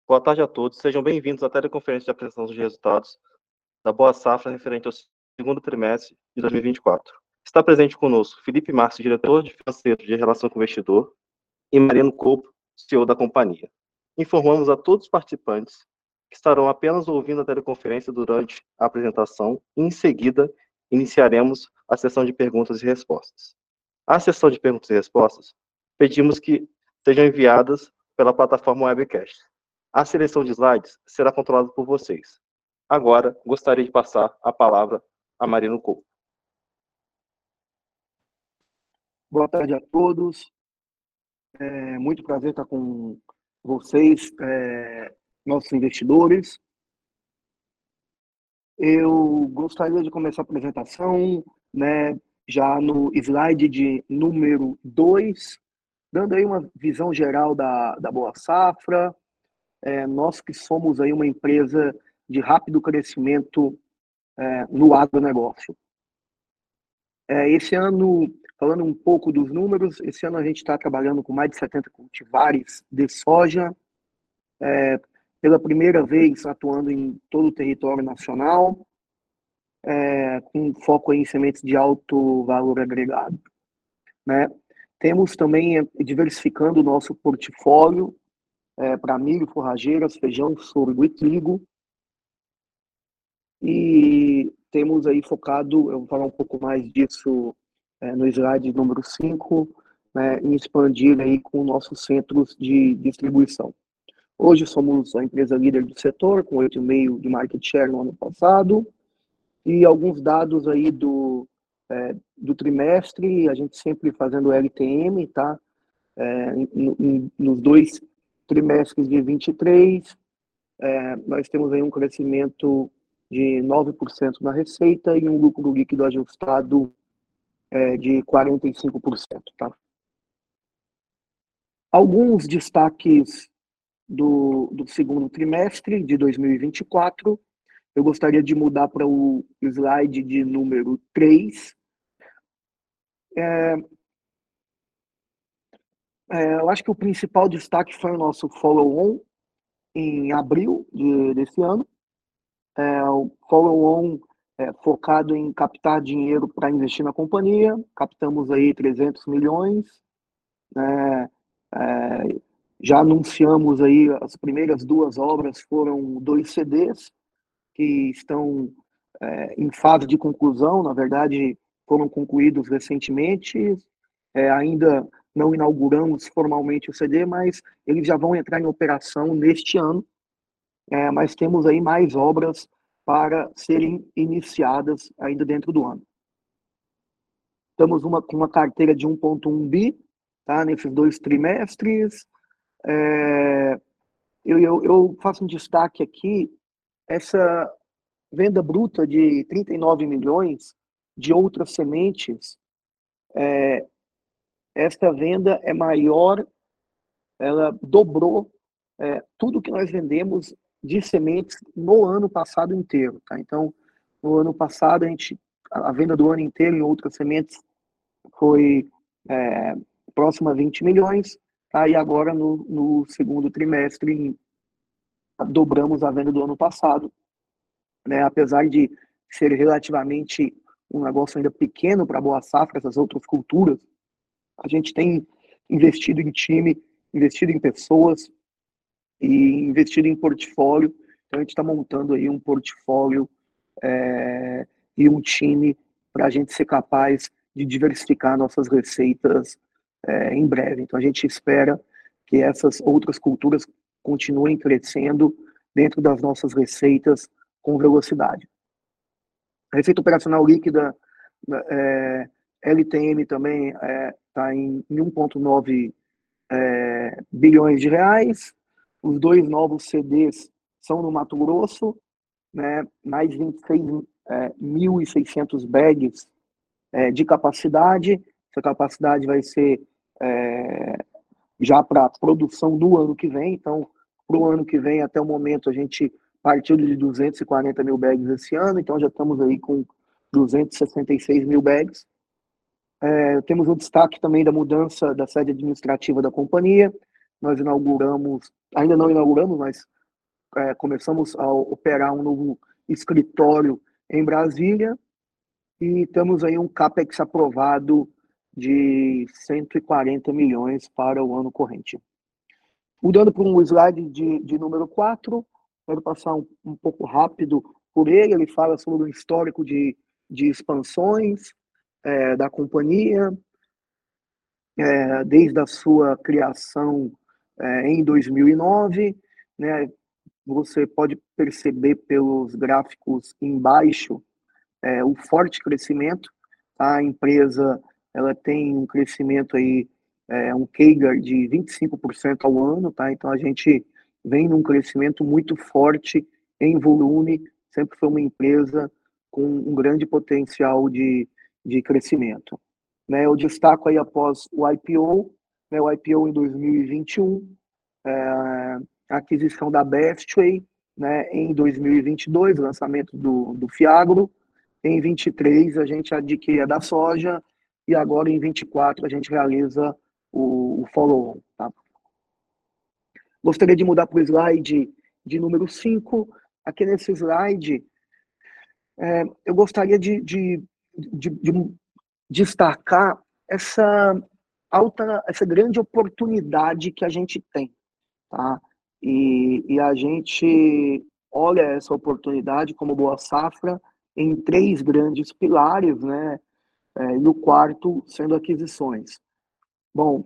Boa tarde a todos, sejam bem-vindos à teleconferência de apresentação de resultados da Boa Safra referente ao segundo trimestre de 2024. Está presente conosco Felipe Marques, diretor de financeiro de Relação com o Investidor, e Mariano Couto, CEO da companhia. Informamos a todos os participantes que estarão apenas ouvindo a teleconferência durante a apresentação e, em seguida, iniciaremos a sessão de perguntas e respostas. A sessão de perguntas e respostas, pedimos que sejam enviadas pela plataforma Webcast. A seleção de slides será controlada por vocês. Agora, gostaria de passar a palavra a Mariano Couto. Boa tarde a todos. É muito prazer estar com vocês, nossos investidores. Eu gostaria de começar a apresentação, já no slide de número 2, dando aí uma visão geral da Boa Safra. Nós que somos aí uma empresa de rápido crescimento no agronegócio. Esse ano, falando um pouco dos números, esse ano a gente está trabalhando com mais de 70 cultivares de soja, pela primeira vez atuando em todo o território nacional, com foco em sementes de alto valor agregado, né? Temos também diversificando o nosso portfólio para milho, forrageiras, feijão, sorgo e trigo. E temos aí focado, eu vou falar um pouco mais disso no slide número 5, em expandir aí com nossos centros de distribuição. Hoje somos a empresa líder do setor, com 8,5% de market share no ano passado, e alguns dados aí do trimestre, a gente sempre fazendo LTM, tá? Nos 2 trimestres de 23, nós temos aí um crescimento de 9% na receita e um lucro líquido ajustado de 45%, tá? Alguns destaques do segundo trimestre de 2024, eu gostaria de mudar para o slide de número 3. Eu acho que o principal destaque foi o nosso follow-on em abril desse ano. O follow-on focado em captar dinheiro para investir na companhia. Captamos aí 300 milhões. Já anunciamos aí as primeiras 2 obras, foram 2 CDs que estão em fase de conclusão, na verdade foram concluídos recentemente. Ainda não inauguramos formalmente o CD, mas eles já vão entrar em operação neste ano. Mas temos aí mais obras para serem iniciadas ainda dentro do ano. Estamos com uma carteira de 1,1 bi, tá, nesses 2 trimestres. Eu faço um destaque aqui, essa venda bruta de 39 milhões de outras sementes, esta venda é maior, ela dobrou tudo que nós vendemos de sementes no ano passado inteiro, tá? Então, no ano passado, a venda do ano inteiro em outras sementes foi próxima a 20 milhões, tá? E agora, no segundo trimestre, dobramos a venda do ano passado, né? Apesar de ser relativamente um negócio ainda pequeno para a Boa Safra, essas outras culturas, a gente tem investido em time, investido em pessoas e investido em portfólio. Então, a gente está montando aí um portfólio e um time para a gente ser capaz de diversificar nossas receitas em breve. Então, a gente espera que essas outras culturas continuem crescendo dentro das nossas receitas com velocidade. A receita operacional líquida, LTM também está em 1,9 bilhões de reais. Os 2 novos CDs são no Mato Grosso, né? Mais 26.600 bags de capacidade. Essa capacidade vai ser já para a produção do ano que vem. Então, para o ano que vem, até o momento, a gente partiu de 240 mil bags esse ano, então já estamos aí com 266 mil bags. Temos um destaque também da mudança da sede administrativa da companhia. Nós inauguramos, ainda não inauguramos, mas começamos a operar um novo escritório em Brasília e temos aí um CAPEX aprovado de 140 milhões para o ano corrente. Mudando para um slide de número 4, quero passar um pouco rápido por ele. Ele fala sobre o histórico de expansões da companhia, desde a sua criação em 2009, né? Você pode perceber pelos gráficos embaixo o forte crescimento. A empresa ela tem um crescimento aí, um CAGR de 25% ao ano, tá? Então a gente vem num crescimento muito forte em volume, sempre foi uma empresa com um grande potencial de crescimento. Né, eu destaco aí após o IPO, né, o IPO em 2021, a aquisição da Bestway, né, em 2022, lançamento do Fiagro. Em 23 a gente adquire a da soja e agora em 24 a gente realiza o follow-on. Tá? Gostaria de mudar para o slide de número 5. Aqui nesse slide, eu gostaria de destacar essa grande oportunidade que a gente tem. Tá? E a gente olha essa oportunidade como Boa Safra em 3 grandes pilares, né? E o quarto sendo aquisições. Bom,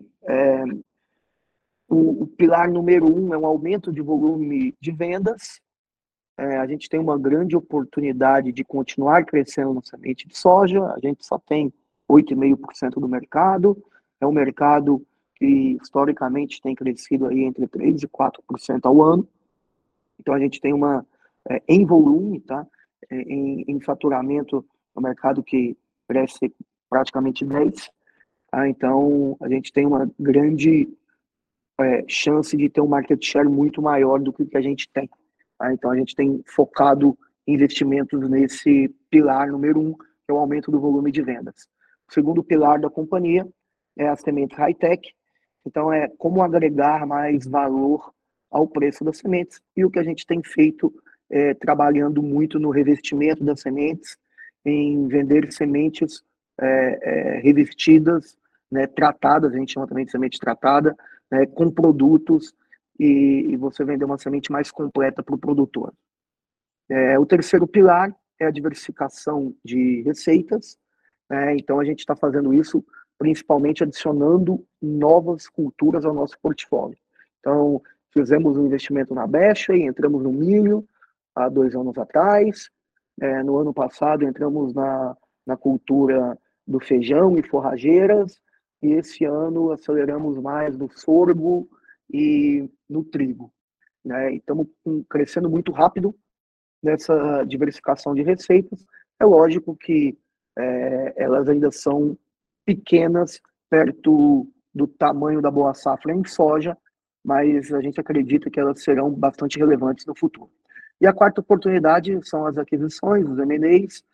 o pilar número 1 é um aumento de volume de vendas. A gente tem uma grande oportunidade de continuar crescendo na semente de soja. A gente só tem 8,5% do mercado. É um mercado que historicamente tem crescido aí entre 3% e 4% ao ano. Então a gente tem em volume, tá? Em faturamento, é um mercado que cresce praticamente 10%. Tá? Então a gente tem uma grande chance de ter um market share muito maior do que a gente tem. Tá? Então a gente tem focado investimentos nesse pilar número 1, que é o aumento do volume de vendas. O segundo pilar da companhia é a semente high-tech. Então é como agregar mais valor ao preço das sementes. E o que a gente tem feito trabalhando muito no revestimento das sementes, em vender sementes revestidas, né, tratadas, a gente chama também de semente tratada, né, com produtos, e você vender uma semente mais completa para o produtor. O terceiro pilar é a diversificação de receitas. Então a gente está fazendo isso principalmente adicionando novas culturas ao nosso portfólio. Então, fizemos um investimento na Bestway, entramos no milho há 2 anos atrás. No ano passado, entramos na cultura do feijão e forrageiras. E esse ano, aceleramos mais no sorgo e no trigo. Né? Estamos crescendo muito rápido nessa diversificação de receitas. É lógico que elas ainda são pequenas perto do tamanho da Boa Safra em soja, mas a gente acredita que elas serão bastante relevantes no futuro. E a quarta oportunidade são as aquisições, os M&As,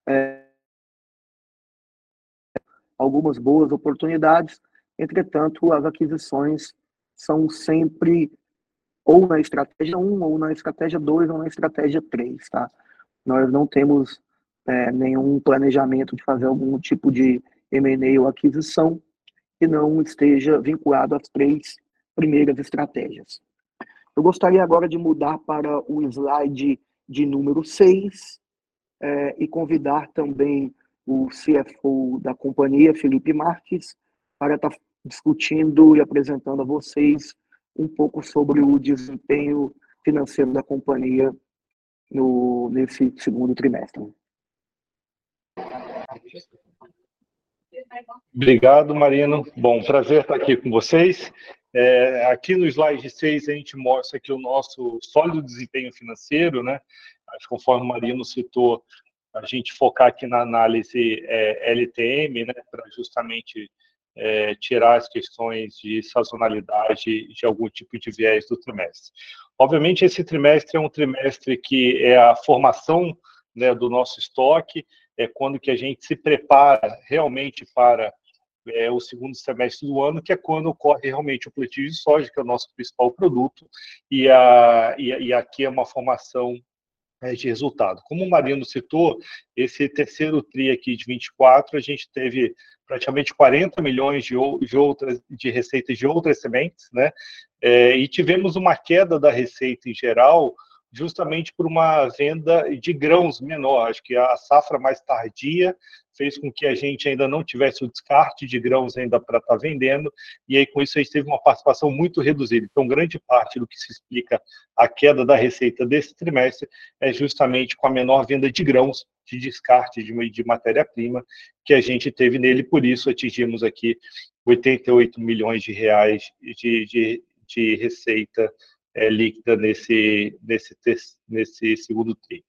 algumas boas oportunidades. Entretanto, as aquisições são sempre ou na estratégia 1, ou na estratégia 2, ou na estratégia 3, tá? Nós não temos nenhum planejamento de fazer algum tipo de M&A ou aquisição que não esteja vinculado às 3 primeiras estratégias. Eu gostaria agora de mudar para o slide de número 6 e convidar também o CFO da companhia, Felipe Marques, para estar discutindo e apresentando a vocês um pouco sobre o desempenho financeiro da companhia nesse segundo trimestre. Obrigado, Marino. Bom, prazer estar aqui com vocês. Aqui no slide 6 a gente mostra aqui o nosso sólido desempenho financeiro, né? Acho que conforme o Marino citou, a gente focar aqui na análise LTM, né? Para justamente tirar as questões de sazonalidade de algum tipo de viés do trimestre. Obviamente, esse trimestre é um trimestre que é a formação, né, do nosso estoque, é quando que a gente se prepara realmente para o segundo semestre do ano, que é quando ocorre realmente o plantio de soja, que é o nosso principal produto, e aqui é uma formação de resultado. Como o Marino citou, esse terceiro TRI aqui de 24, a gente teve praticamente 40 milhões de receitas de outras sementes, né? E tivemos uma queda da receita em geral, justamente por uma venda de grãos menor. Acho que a safra mais tardia fez com que a gente ainda não tivesse o descarte de grãos ainda para estar vendendo, e aí com isso a gente teve uma participação muito reduzida. Então, grande parte do que se explica a queda da receita desse trimestre é justamente com a menor venda de grãos, de descarte de matéria-prima que a gente teve nele, por isso atingimos aqui 88 milhões de reais de receita líquida nesse segundo TRI.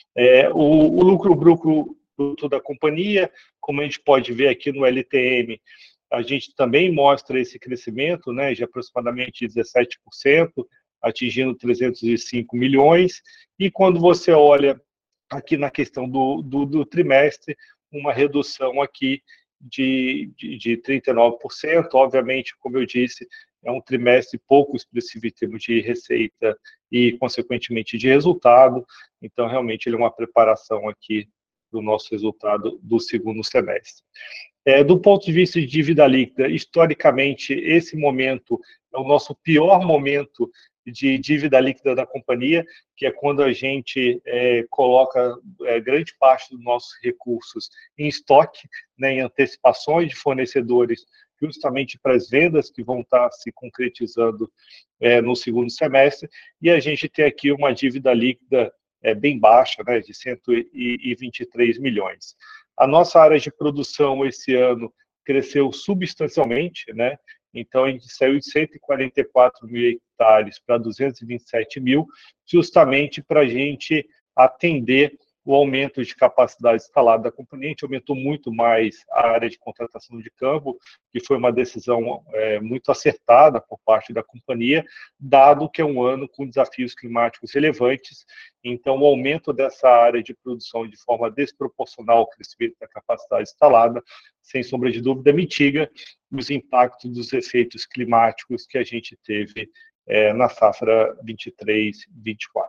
O lucro bruto da companhia, como a gente pode ver aqui no LTM, a gente também mostra esse crescimento, né, de aproximadamente 17%, atingindo 305 milhões, e quando você olha aqui na questão do trimestre, uma redução aqui de 39%, obviamente, como eu disse, é um trimestre pouco expressivo em termos de receita e, consequentemente, de resultado, então, realmente, ele é uma preparação aqui do nosso resultado do segundo semestre. Do ponto de vista de dívida líquida, historicamente, esse momento é o nosso pior momento de dívida líquida da companhia, que é quando a gente coloca grande parte dos nossos recursos em estoque, né, em antecipações de fornecedores, justamente para as vendas que vão estar se concretizando no segundo semestre, e a gente tem aqui uma dívida líquida bem baixa, né, de 123 milhões. A nossa área de produção esse ano cresceu substancialmente, né? Então, a gente saiu de 144 mil hectares para 227 mil, justamente para a gente atender o aumento de capacidade instalada da companhia. A gente aumentou muito mais a área de contratação de campo, que foi uma decisão muito acertada por parte da companhia, dado que é um ano com desafios climáticos relevantes. Então, o aumento dessa área de produção de forma desproporcional ao crescimento da capacidade instalada, sem sombra de dúvida, mitiga os impactos dos efeitos climáticos que a gente teve na safra 23-24.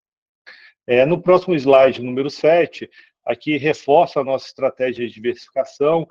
No próximo slide, número 7, aqui reforça a nossa estratégia de diversificação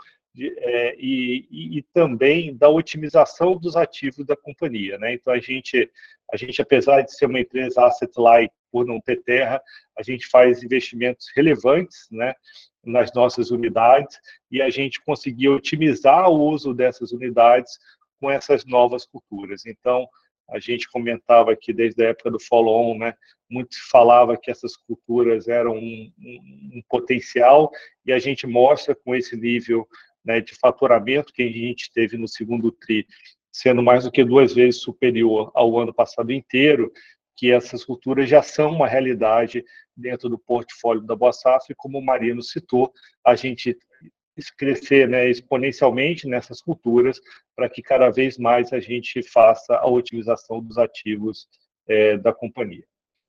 e também da otimização dos ativos da companhia, né? Então, a gente, apesar de ser uma empresa asset light, por não ter terra, a gente faz investimentos relevantes, né, nas nossas unidades, e a gente conseguiu otimizar o uso dessas unidades com essas novas culturas. Então, a gente comentava aqui desde a época do follow-on, né, muito se falava que essas culturas eram um potencial, e a gente mostra com esse nível, né, de faturamento que a gente teve no segundo TRI, sendo mais do que 2 vezes superior ao ano passado inteiro, que essas culturas já são uma realidade dentro do portfólio da Boa Safra, e como o Marino citou, a gente crescer, né, exponencialmente nessas culturas, para que cada vez mais a gente faça a otimização dos ativos da companhia.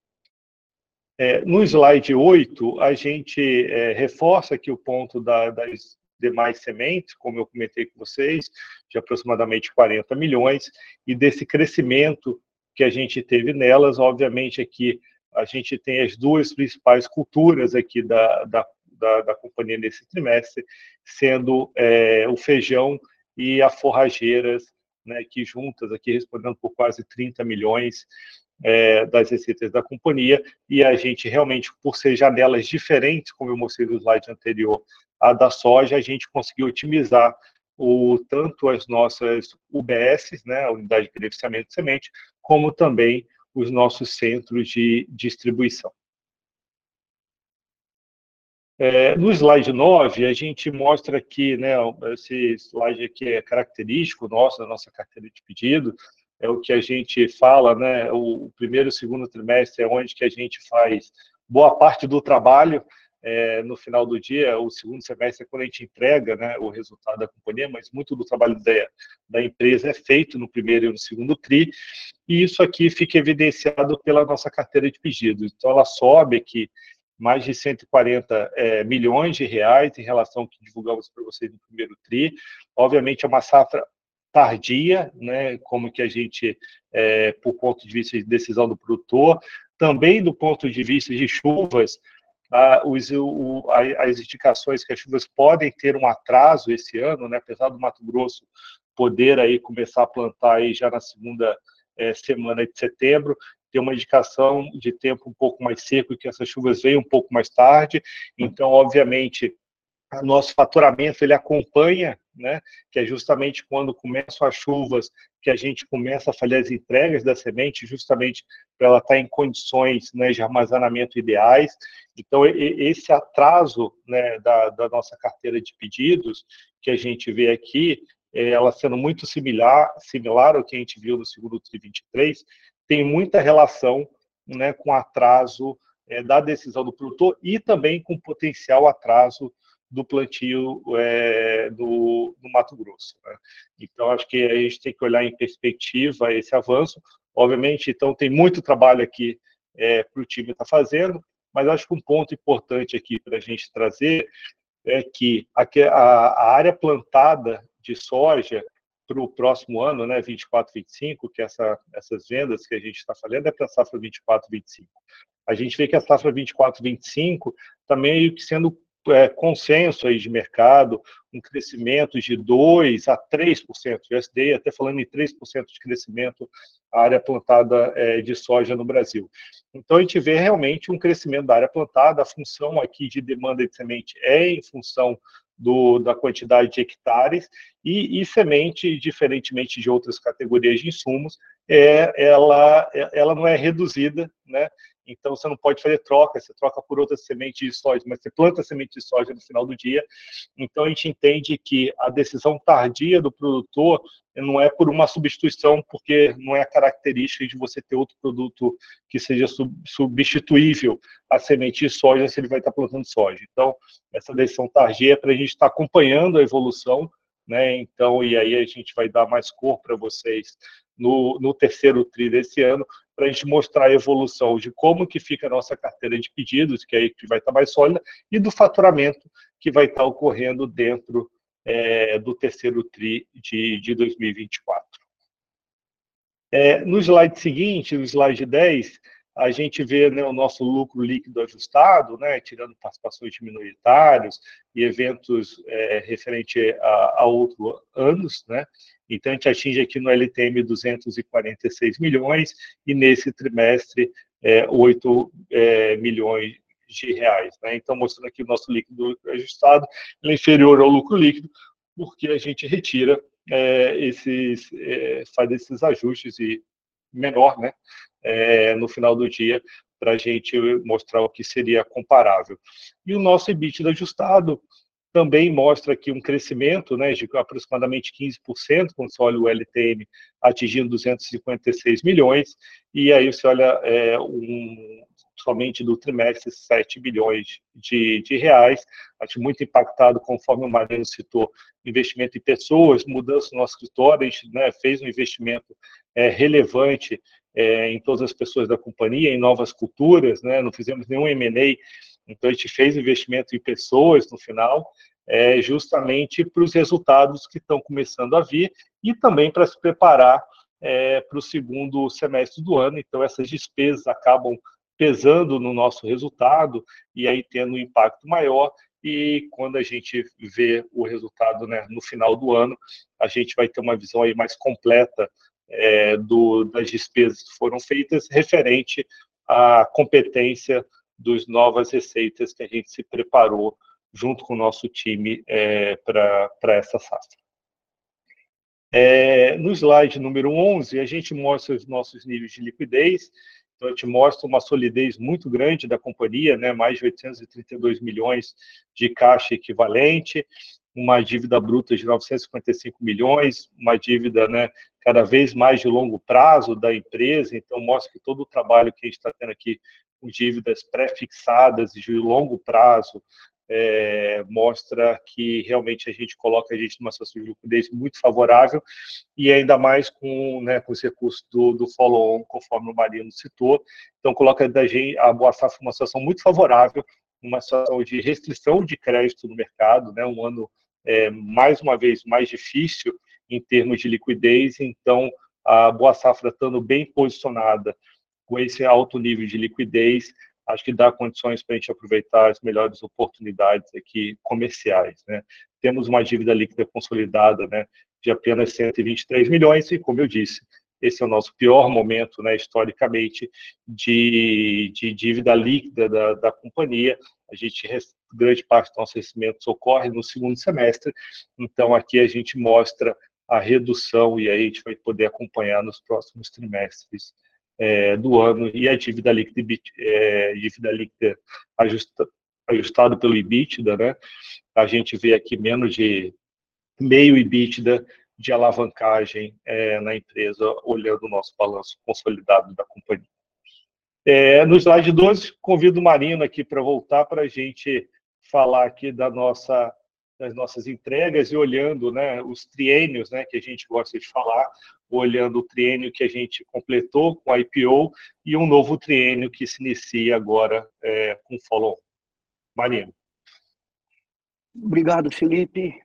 No slide 8, a gente reforça aqui o ponto das demais sementes, como eu comentei com vocês, de aproximadamente 40 milhões, e desse crescimento que a gente teve nelas. Obviamente, aqui a gente tem as 2 principais culturas aqui da companhia nesse trimestre, sendo o feijão e a forrageiras, né, que juntas aqui respondendo por quase 30 milhões das receitas da companhia, e a gente realmente, por ser janelas diferentes, como eu mostrei no slide anterior, a da soja, a gente conseguiu otimizar tanto as nossas UBS, né, a Unidade de Beneficiamento de Semente, como também os nossos centros de distribuição. No slide 9, a gente mostra aqui, né, esse slide aqui é característico nosso, da nossa carteira de pedido, é o que a gente fala, né, o primeiro e o segundo trimestre é onde que a gente faz boa parte do trabalho, no final do dia. O segundo semestre é quando a gente entrega, né, o resultado da companhia, mas muito do trabalho da empresa é feito no primeiro e no segundo TRI, e isso aqui fica evidenciado pela nossa carteira de pedidos. Então, ela sobe aqui mais de 140 milhões de reais em relação ao que divulgamos para vocês no primeiro TRI. Obviamente, é uma safra tardia, né, como que a gente, por ponto de vista de decisão do produtor, também do ponto de vista de chuvas, as indicações que as chuvas podem ter um atraso esse ano, né, apesar do Mato Grosso poder aí começar a plantar aí já na segunda semana de setembro, ter uma indicação de tempo um pouco mais seco e que essas chuvas venham um pouco mais tarde. Então, obviamente, o nosso faturamento ele acompanha, né, que é justamente quando começam as chuvas que a gente começa a fazer as entregas da semente, justamente para ela estar em condições, né, de armazenamento ideais. Então, esse atraso, né, da nossa carteira de pedidos que a gente vê aqui, ela sendo muito similar ao que a gente viu no segundo TRI 23, tem muita relação, né, com o atraso da decisão do produtor e também com potencial atraso do plantio no Mato Grosso, né? Então, acho que a gente tem que olhar em perspectiva esse avanço. Obviamente, então, tem muito trabalho aqui para o time estar fazendo, mas acho que um ponto importante aqui para a gente trazer é que a área plantada de soja para o próximo ano, né, 24, 25, que essas vendas que a gente está falando é para a safra 24, 25. A gente vê que a safra 24, 25 está meio que sendo consenso aí de mercado, um crescimento de 2% a 3%. O USDA até falando em 3% de crescimento a área plantada de soja no Brasil. Então, a gente vê realmente um crescimento da área plantada. A função aqui de demanda de semente é em função da quantidade de hectares e semente, diferentemente de outras categorias de insumos, ela não é reduzida, né? Então, você não pode fazer troca, você troca por outras sementes de soja, mas você planta semente de soja no final do dia. Então, a gente entende que a decisão tardia do produtor não é por uma substituição, porque não é a característica de você ter outro produto que seja substituível à semente de soja se ele vai estar plantando soja. Então, essa decisão tardia é para a gente estar acompanhando a evolução, né? Então, e aí a gente vai dar mais cor para vocês no terceiro TRI desse ano, para a gente mostrar a evolução de como que fica a nossa carteira de pedidos, que aí vai estar mais sólida, e do faturamento que vai estar ocorrendo dentro do terceiro TRI de 2024. No slide seguinte, no slide 10, a gente vê, né, o nosso lucro líquido ajustado, né, tirando participações de minoritários e eventos referente a outros anos, né? Então, a gente atinge aqui no LTM 246 milhões e nesse trimestre 8 milhões de reais, né? Então, mostrando aqui o nosso líquido ajustado, ele é inferior ao lucro líquido, porque a gente retira faz esses ajustes e menor, né, no final do dia, para a gente mostrar o que seria comparável. E o nosso EBITDA ajustado também mostra aqui um crescimento, né, de aproximadamente 15%, quando você olha o LTM atingindo 256 milhões, e aí você olha somente do trimestre 7 bilhões de reais. Acho muito impactado, conforme o Mariano citou, investimento em pessoas, mudança no nosso escritório. A gente, né, fez um investimento relevante em todas as pessoas da companhia, em novas culturas, né? Não fizemos nenhum M&A, então a gente fez investimento em pessoas no final, justamente para os resultados que estão começando a vir e também para se preparar para o segundo semestre do ano. Então, essas despesas acabam pesando no nosso resultado e aí tendo um impacto maior. E quando a gente vê o resultado, né, no final do ano, a gente vai ter uma visão aí mais completa das despesas que foram feitas referente à competência das novas receitas que a gente se preparou junto com o nosso time para essa safra. No slide número 11, a gente mostra os nossos níveis de liquidez. Então, a gente mostra uma solidez muito grande da companhia, né? Mais de 832 milhões de caixa equivalente, uma dívida bruta de 955 milhões, uma dívida, né, cada vez mais de longo prazo da empresa. Então, mostra que todo o trabalho que a gente está tendo aqui com dívidas pré-fixadas e de longo prazo mostra que realmente a gente coloca a gente numa situação de liquidez muito favorável, e ainda mais com os recursos do follow-on, conforme o Marino citou. Então, coloca a Boa Safra numa situação muito favorável, uma situação de restrição de crédito no mercado, um ano, mais uma vez, mais difícil em termos de liquidez. Então, a Boa Safra estando bem posicionada com esse alto nível de liquidez, acho que dá condições para a gente aproveitar as melhores oportunidades aqui comerciais. Temos uma dívida líquida consolidada, de apenas 123 milhões, e, como eu disse, esse é o nosso pior momento, historicamente, de dívida líquida da companhia. Grande parte dos nossos recebimentos ocorre no segundo semestre, então aqui a gente mostra a redução, e aí a gente vai poder acompanhar nos próximos trimestres do ano, e a dívida líquida ajustada pelo EBITDA, a gente vê aqui menos de meio EBITDA de alavancagem na empresa, olhando o nosso balanço consolidado da companhia. No slide 12, convido o Marino aqui para voltar para a gente falar aqui das nossas entregas, e olhando os triênios que a gente gosta de falar, olhando o triênio que a gente completou com a IPO e um novo triênio que se inicia agora com o follow-on. Marino. Obrigado, Felipe.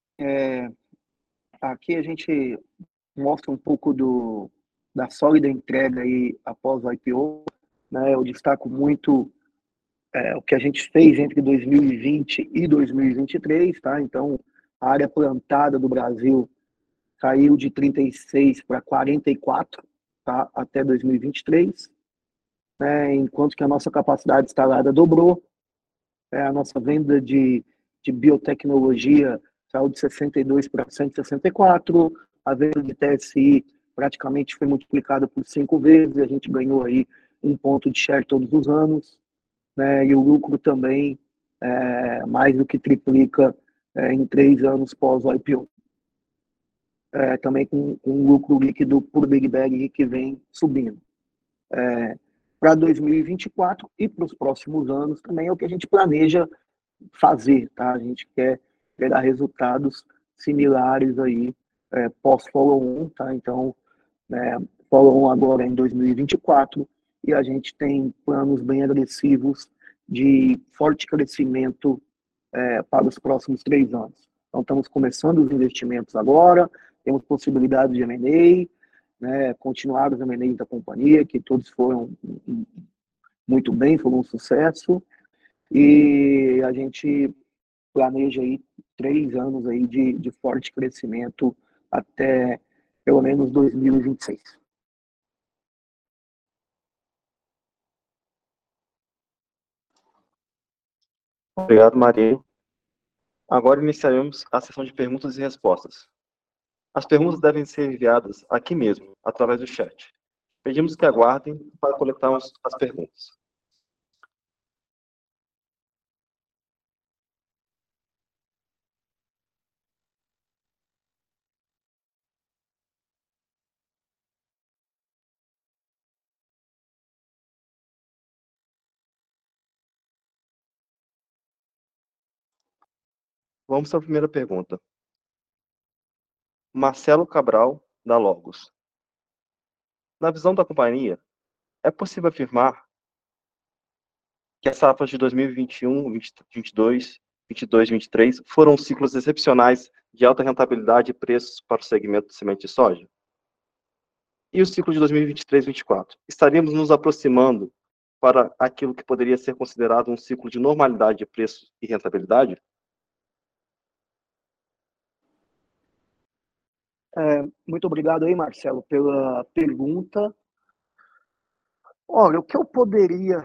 Aqui a gente mostra um pouco da sólida entrega aí após o IPO. Eu destaco muito o que a gente fez entre 2020 e 2023. Então, a área plantada do Brasil caiu de 36 para 44, até 2023, enquanto que a nossa capacidade instalada dobrou. A nossa venda de biotecnologia saiu de 62 para 164, a venda de TSI praticamente foi multiplicada por 5 vezes, a gente ganhou aí 1 ponto de share todos os anos, e o lucro também mais do que triplica em 3 anos pós o IPO. Também com um lucro líquido por Big Bag que vem subindo. Para 2024 e para os próximos anos também é o que a gente planeja fazer. A gente quer dar resultados similares aí pós-follow-on. Então, follow-on agora em 2024, e a gente tem planos bem agressivos de forte crescimento para os próximos 3 anos. Então, estamos começando os investimentos agora, temos possibilidade de M&A, continuar os M&As da companhia, que todos foram muito bem, foram um sucesso, e a gente planeja aí 3 anos aí de forte crescimento até pelo menos 2026. Obrigado, Maria. Agora iniciaremos a sessão de perguntas e respostas. As perguntas devem ser enviadas aqui mesmo, através do chat. Pedimos que aguardem para coletarmos as perguntas. Vamos à primeira pergunta. Marcelo Cabral, da Logos. Na visão da companhia, é possível afirmar que as safras de 2021, 2022, 22, 23 foram ciclos excepcionais de alta rentabilidade e preços para o segmento de semente de soja? E o ciclo de 2023, 24? Estaríamos nos aproximando para aquilo que poderia ser considerado um ciclo de normalidade de preços e rentabilidade? Muito obrigado aí, Marcelo, pela pergunta. Olha, o que eu poderia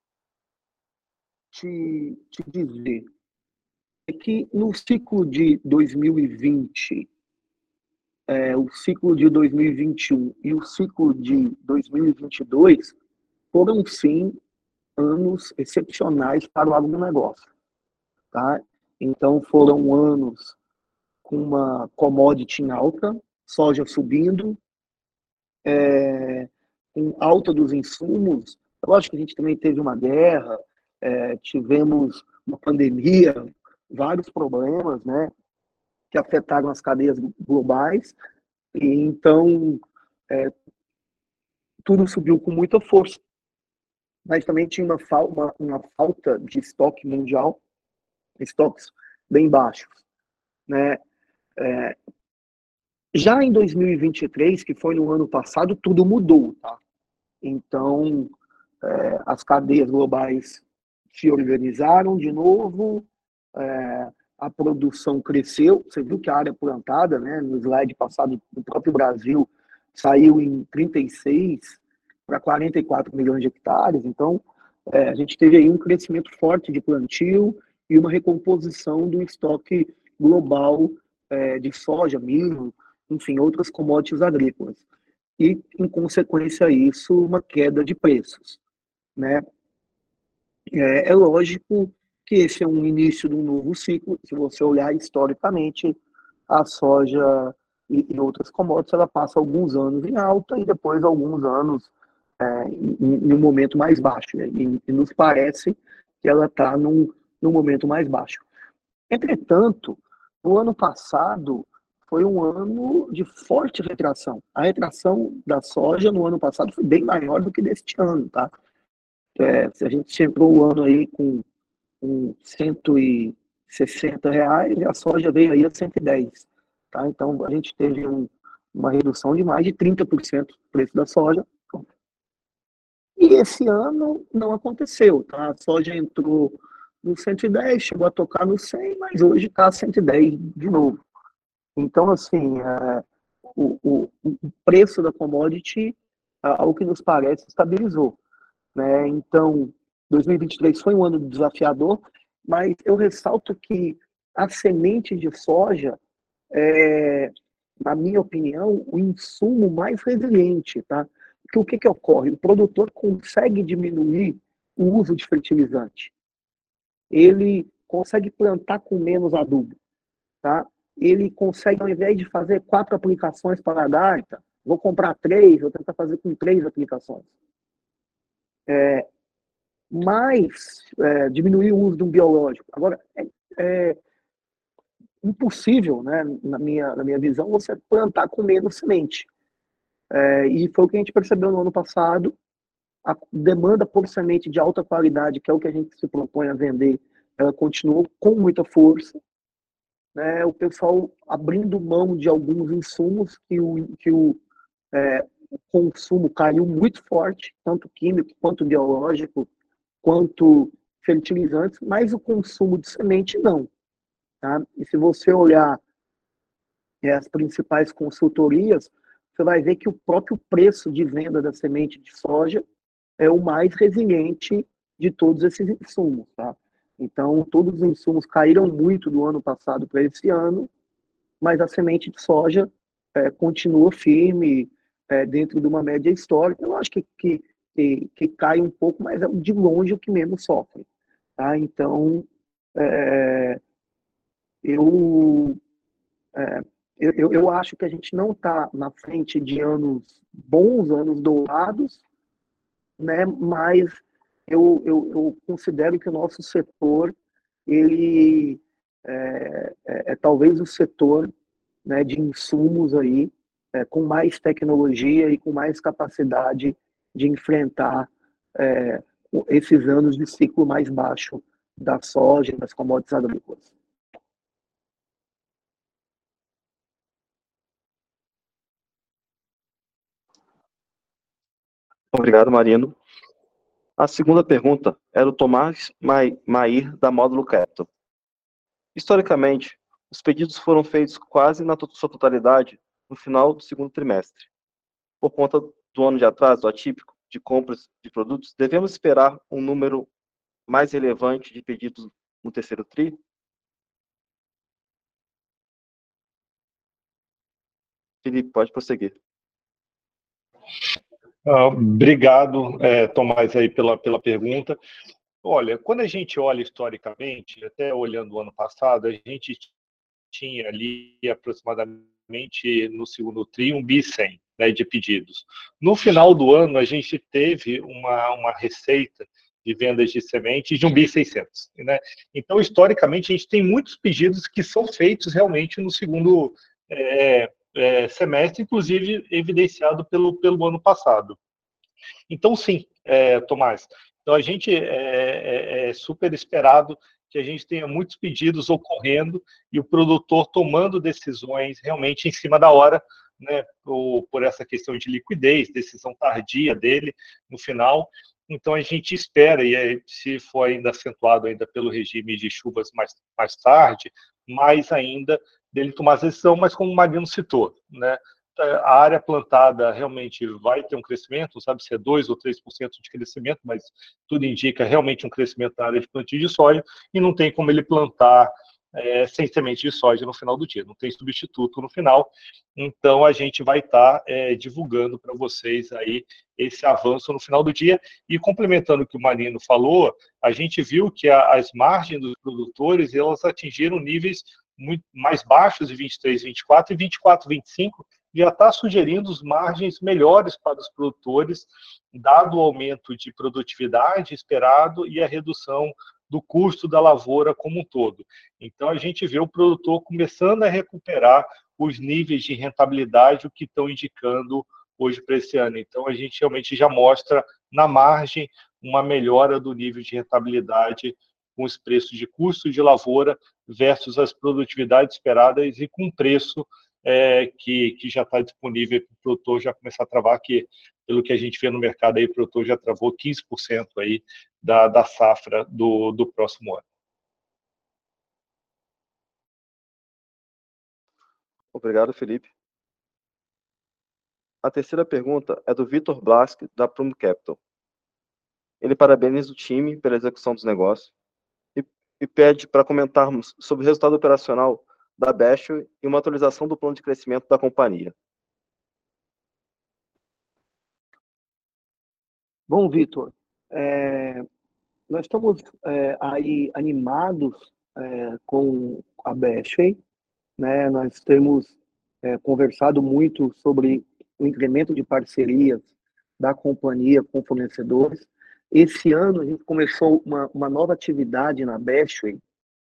te dizer é que no ciclo de 2020, o ciclo de 2021 e o ciclo de 2022 foram, sim, anos excepcionais para o agronegócio. Então, foram anos com uma commodity em alta, soja subindo, com alta dos insumos. Lógico que a gente também teve uma guerra, tivemos uma pandemia, vários problemas, né, que afetaram as cadeias globais, e então tudo subiu com muita força, mas também tinha uma falta de estoque mundial, estoques bem baixos, né? Já em 2023, que foi no ano passado, tudo mudou, tá? Então, as cadeias globais se organizaram de novo, a produção cresceu. Você viu que a área plantada, né, no slide passado, no próprio Brasil, saiu em 36 para 44 milhões de hectares. Então, a gente teve aí um crescimento forte de plantio e uma recomposição do estoque global de soja, milho, enfim, outras commodities agrícolas. E, em consequência a isso, uma queda de preços, né? É lógico que esse é um início de um novo ciclo. Se você olhar historicamente, a soja e outras commodities, ela passa alguns anos em alta e depois alguns anos em um momento mais baixo. Né? E nos parece que ela está num momento mais baixo. Entretanto, o ano passado foi um ano de forte retração. A retração da soja no ano passado foi bem maior do que deste ano, tá? Se a gente entrou o ano aí com R$ 160, a soja veio aí a 110, tá? Então, a gente teve uma redução de mais de 30% do preço da soja. E esse ano não aconteceu, tá? A soja entrou no 110, chegou a tocar no 100, mas hoje está 110 de novo. Então, assim, o preço da commodity, ao que nos parece, estabilizou, né? Então, 2023 foi um ano desafiador, mas eu ressalto que a semente de soja na minha opinião, o insumo mais resiliente, tá? Porque o que ocorre? O produtor consegue diminuir o uso de fertilizante. Ele consegue plantar com menos adubo, tá? Ele consegue, ao invés de fazer 4 aplicações para a garta, vou comprar 3, vou tentar fazer com 3 aplicações. Mas diminuir o uso de um biológico. Agora, é impossível, né, na minha visão, você plantar com menos semente. E foi o que a gente percebeu no ano passado. A demanda por semente de alta qualidade, que é o que a gente se propõe a vender, ela continuou com muita força. Né? O pessoal abrindo mão de alguns insumos que o consumo caiu muito forte, tanto químico quanto biológico, quanto fertilizantes, mas o consumo de semente não. Tá? E se você olhar as principais consultorias, você vai ver que o próprio preço de venda da semente de soja é o mais resiliente de todos esses insumos, tá? Então, todos os insumos caíram muito do ano passado para esse ano, mas a semente de soja continua firme dentro de uma média histórica. Eu acho que cai um pouco, mas é de longe o que menos sofre, tá? Então, eu eu acho que a gente não está na frente de anos bons, anos dourados, né? Mas eu considero que o nosso setor ele talvez o setor, né, de insumos aí com mais tecnologia e com mais capacidade de enfrentar esses anos de ciclo mais baixo da soja e das commodities agrícolas. Obrigado, Marino. A segunda pergunta é do Tomás Mair, da Módulo Capital. Historicamente, os pedidos foram feitos quase na sua totalidade no final do segundo trimestre. Por conta do ano de atraso atípico de compras de produtos, devemos esperar um número mais relevante de pedidos no terceiro tri? Felipe, pode prosseguir. Obrigado, Tomás, aí pela pergunta. Olha, quando a gente olha historicamente, até olhando o ano passado, a gente tinha ali aproximadamente no segundo tri 1.100, né, de pedidos. No final do ano, a gente teve uma receita de vendas de sementes de 1.600 bi, né? Então, historicamente, a gente tem muitos pedidos que são feitos realmente no segundo semestre, inclusive evidenciado pelo ano passado. Então, sim, Tomás, então a gente é super esperado que a gente tenha muitos pedidos ocorrendo e o produtor tomando decisões realmente em cima da hora, né, por essa questão de liquidez, decisão tardia dele no final. Então a gente espera, e aí, se for ainda acentuado ainda pelo regime de chuvas mais tarde, mais ainda dele tomar a decisão, mas como o Marino citou, né, a área plantada realmente vai ter um crescimento, não sabe se é 2 ou 3% de crescimento, mas tudo indica realmente um crescimento na área de plantio de soja, e não tem como ele plantar sem semente de soja no final do dia, não tem substituto no final. Então a gente vai estar divulgando para vocês aí esse avanço no final do dia. E complementando o que o Marino falou, a gente viu que as margens dos produtores elas atingiram níveis muito mais baixos de 23, 24 e 24, 25, já está sugerindo margens melhores para os produtores, dado o aumento de produtividade esperado e a redução do custo da lavoura como um todo. Então, a gente vê o produtor começando a recuperar os níveis de rentabilidade, o que estão indicando hoje para esse ano. Então, a gente realmente já mostra, na margem, uma melhora do nível de rentabilidade com os preços de custo de lavoura versus as produtividades esperadas e com preço que já está disponível para o produtor já começar a travar, que pelo que a gente vê no mercado aí, o produtor já travou 15% aí da safra do próximo ano. Obrigado, Felipe. A terceira pergunta é do Vitor Blask, da Plum Capital. Ele parabeniza o time pela execução dos negócios e pede para comentarmos sobre o resultado operacional da Bestway e uma atualização do plano de crescimento da companhia. Bom, Vitor, nós estamos aí animados com a Bestway, né? Nós temos conversado muito sobre o incremento de parcerias da companhia com fornecedores. Esse ano a gente começou uma nova atividade na Bestway,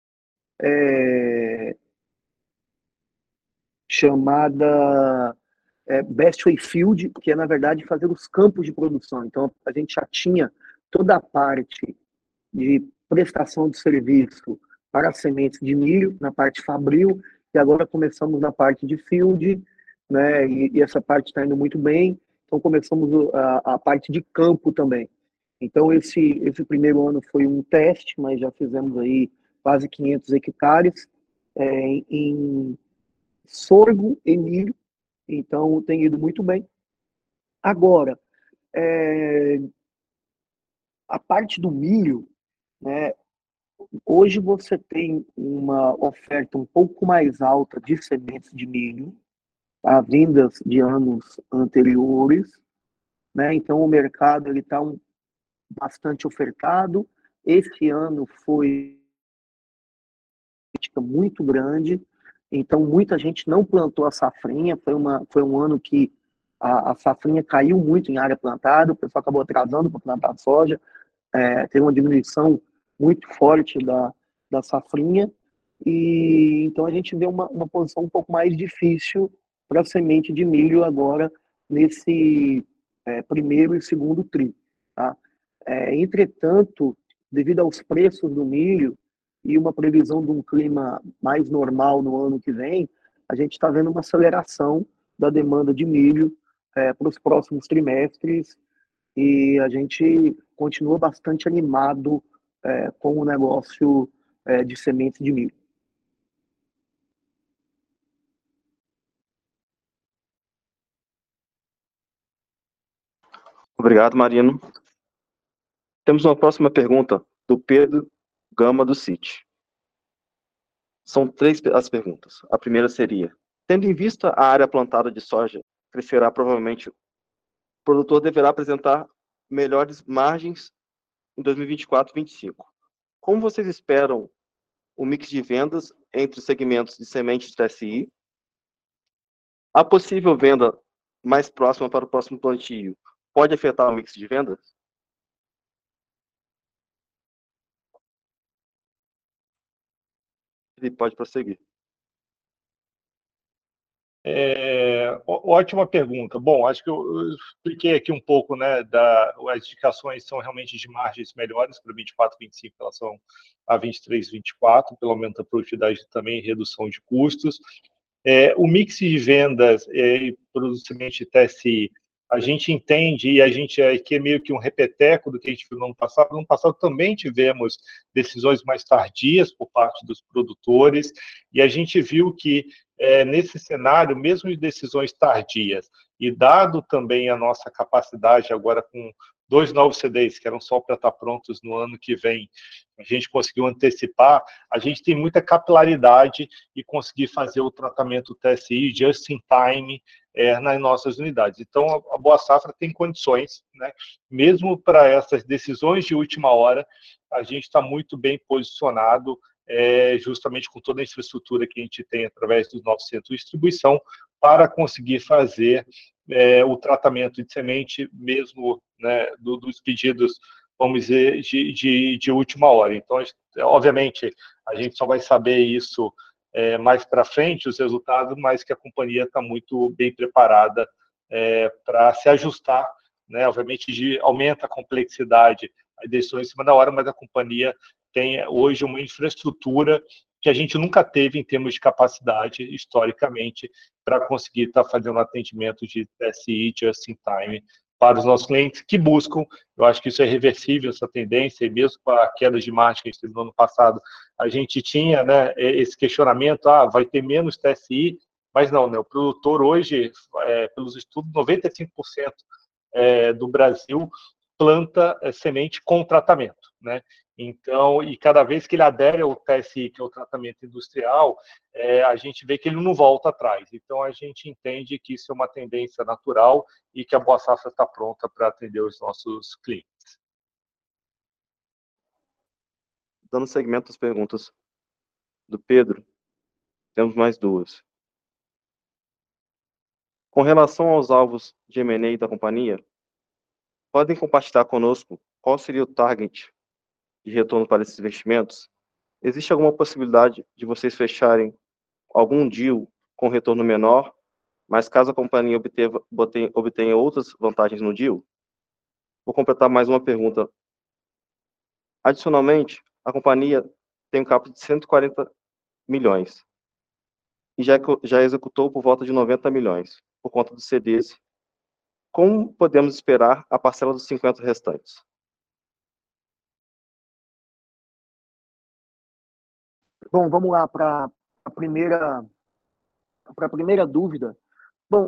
chamada Bestway Field, que é, na verdade, fazer os campos de produção. Então, a gente já tinha toda a parte de prestação de serviço para sementes de milho, na parte fabril, e agora começamos na parte de field, né? E essa parte está indo muito bem. Então, começamos a parte de campo também. Então, esse primeiro ano foi um teste, mas já fizemos aí quase 500 hectares em sorgo e milho. Então, tem ido muito bem. Agora, a parte do milho, né? Hoje você tem uma oferta um pouco mais alta de sementes de milho, tá? Vindas de anos anteriores, né? Então o mercado ele está bastante ofertado. Esse ano foi muito grande, então muita gente não plantou a safrinha. Foi um ano que a safrinha caiu muito em área plantada, o pessoal acabou atrasando para plantar soja. Teve uma diminuição muito forte da safrinha, e então a gente vê uma posição um pouco mais difícil para a semente de milho agora nesse primeiro e segundo tri. Tá? Entretanto, devido aos preços do milho e uma previsão de um clima mais normal no ano que vem, a gente está vendo uma aceleração da demanda de milho para os próximos trimestres, e a gente continua bastante animado com o negócio de sementes de milho. Obrigado, Marino. Temos uma próxima pergunta do Pedro Gama, do Citi. São 3 as perguntas. A primeira seria: tendo em vista a área plantada de soja crescerá provavelmente, o produtor deverá apresentar melhores margens em 2024 e 2025. Como vocês esperam o mix de vendas entre os segmentos de sementes de TSI? A possível venda mais próxima para o próximo plantio pode afetar o mix de vendas? Felipe, pode prosseguir. Ótima pergunta. Bom, acho que eu expliquei aqui um pouco, né, as indicações são realmente de margens melhores para 24, 25 em relação a 23, 24, pelo aumento da produtividade também e redução de custos. O mix de vendas e produto semente TSI, a gente entende, e a gente aqui é meio que um repeteco do que a gente viu no ano passado. No ano passado também tivemos decisões mais tardias por parte dos produtores, e a gente viu que nesse cenário, mesmo de decisões tardias, e dado também a nossa capacidade agora com 2 novos CDs, que eram só para estar prontos no ano que vem, a gente conseguiu antecipar, a gente tem muita capilaridade e conseguir fazer o tratamento TSI just in time nas nossas unidades. Então, a Boa Safra tem condições, né? Mesmo para essas decisões de última hora, a gente está muito bem posicionado, justamente com toda a infraestrutura que a gente tem através dos nossos centros de distribuição, para conseguir fazer o tratamento de semente, mesmo, né, dos pedidos, vamos dizer, de última hora. Então, obviamente, a gente só vai saber isso mais para frente, os resultados, mas que a companhia está muito bem preparada para se ajustar, né? Obviamente, aumenta a complexidade, a decisão em cima da hora, mas a companhia tem hoje uma infraestrutura que a gente nunca teve em termos de capacidade, historicamente, para conseguir estar fazendo atendimento de TSI just in time para os nossos clientes que buscam. Eu acho que isso é reversível, essa tendência, e mesmo com a queda de margem que a gente teve no ano passado, a gente tinha, né, esse questionamento, vai ter menos TSI, mas não, né, o produtor hoje, pelos estudos, 95% do Brasil planta semente com tratamento, né? Então, e cada vez que ele adere ao TSI, que é o tratamento industrial, a gente vê que ele não volta atrás. Então, a gente entende que isso é uma tendência natural e que a Boa Safra está pronta para atender os nossos clientes. Dando seguimento às perguntas do Pedro, temos mais duas. Com relação aos alvos de M&A da companhia, podem compartilhar conosco qual seria o target de retorno para esses investimentos? Existe alguma possibilidade de vocês fecharem algum deal com retorno menor, mas caso a companhia obtenha outras vantagens no deal? Vou completar mais uma pergunta. Adicionalmente, a companhia tem um caput de 140 milhões e já executou por volta de 90 milhões por conta dos CDs. Como podemos esperar a parcela dos 50 restantes? Bom, vamos lá para a primeira dúvida. Bom,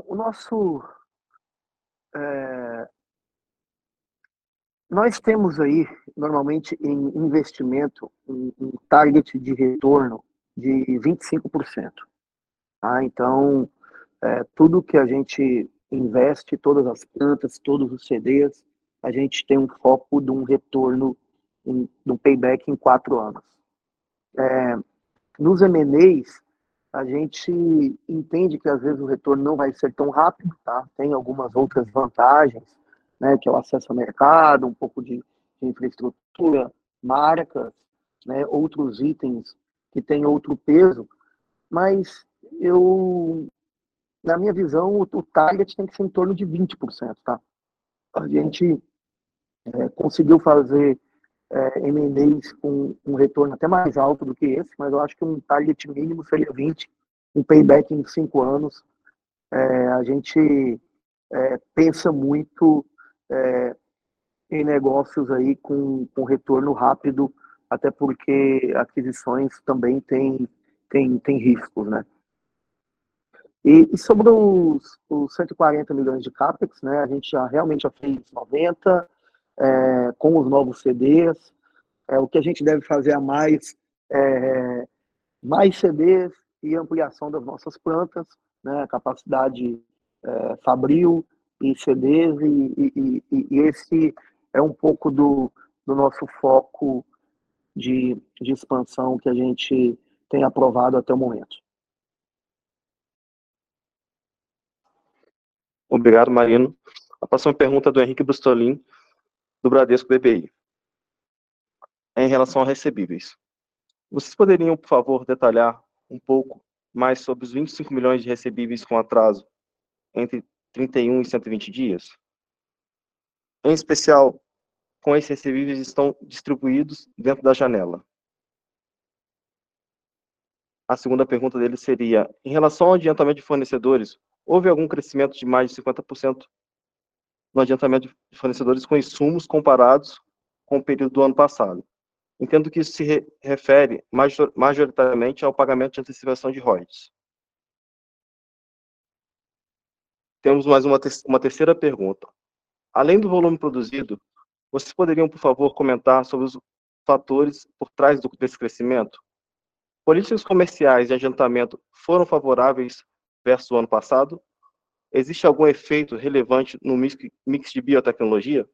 nós temos aí, normalmente, em investimento, um target de retorno de 25%. Tá? Então, tudo que a gente investe, todas as plantas, todos os CDs, a gente tem um foco de um retorno, de um payback em 4 anos. Nos M&As, a gente entende que às vezes o retorno não vai ser tão rápido, tá? Tem algumas outras vantagens, né, que é o acesso ao mercado, um pouco de infraestrutura, marcas, né, outros itens que têm outro peso, mas na minha visão, o target tem que ser em torno de 20%, tá? A gente conseguiu fazer M&As com um retorno até mais alto do que esse, mas eu acho que um target mínimo seria 20%, um payback em 5 anos. A gente pensa muito em negócios aí com retorno rápido, até porque aquisições também tem riscos, né? E sobre os 140 milhões de CAPEX, né, a gente realmente já fez 90, com os novos CDs. O que a gente deve fazer a mais CDs e ampliação das nossas plantas, né, capacidade fabril e CDs, e esse é um pouco do nosso foco de expansão que a gente tem aprovado até o momento. Obrigado, Marino. A próxima pergunta é do Henrique Brustolin, do Bradesco BBI. É em relação a recebíveis. Vocês poderiam, por favor, detalhar um pouco mais sobre os 25 milhões de recebíveis com atraso entre 31 e 120 dias? Em especial, como esses recebíveis estão distribuídos dentro da janela? A segunda pergunta dele seria, em relação ao adiantamento de fornecedores, houve algum crescimento de mais de 50% no adiantamento de fornecedores com insumos comparados com o período do ano passado? Entendo que isso se refere majoritariamente ao pagamento de antecipação de royalties. Temos mais uma terceira pergunta. Além do volume produzido, vocês poderiam, por favor, comentar sobre os fatores por trás desse crescimento? Políticas comerciais de adiantamento foram favoráveis versus o ano passado? Existe algum efeito relevante no mix de biotecnologia?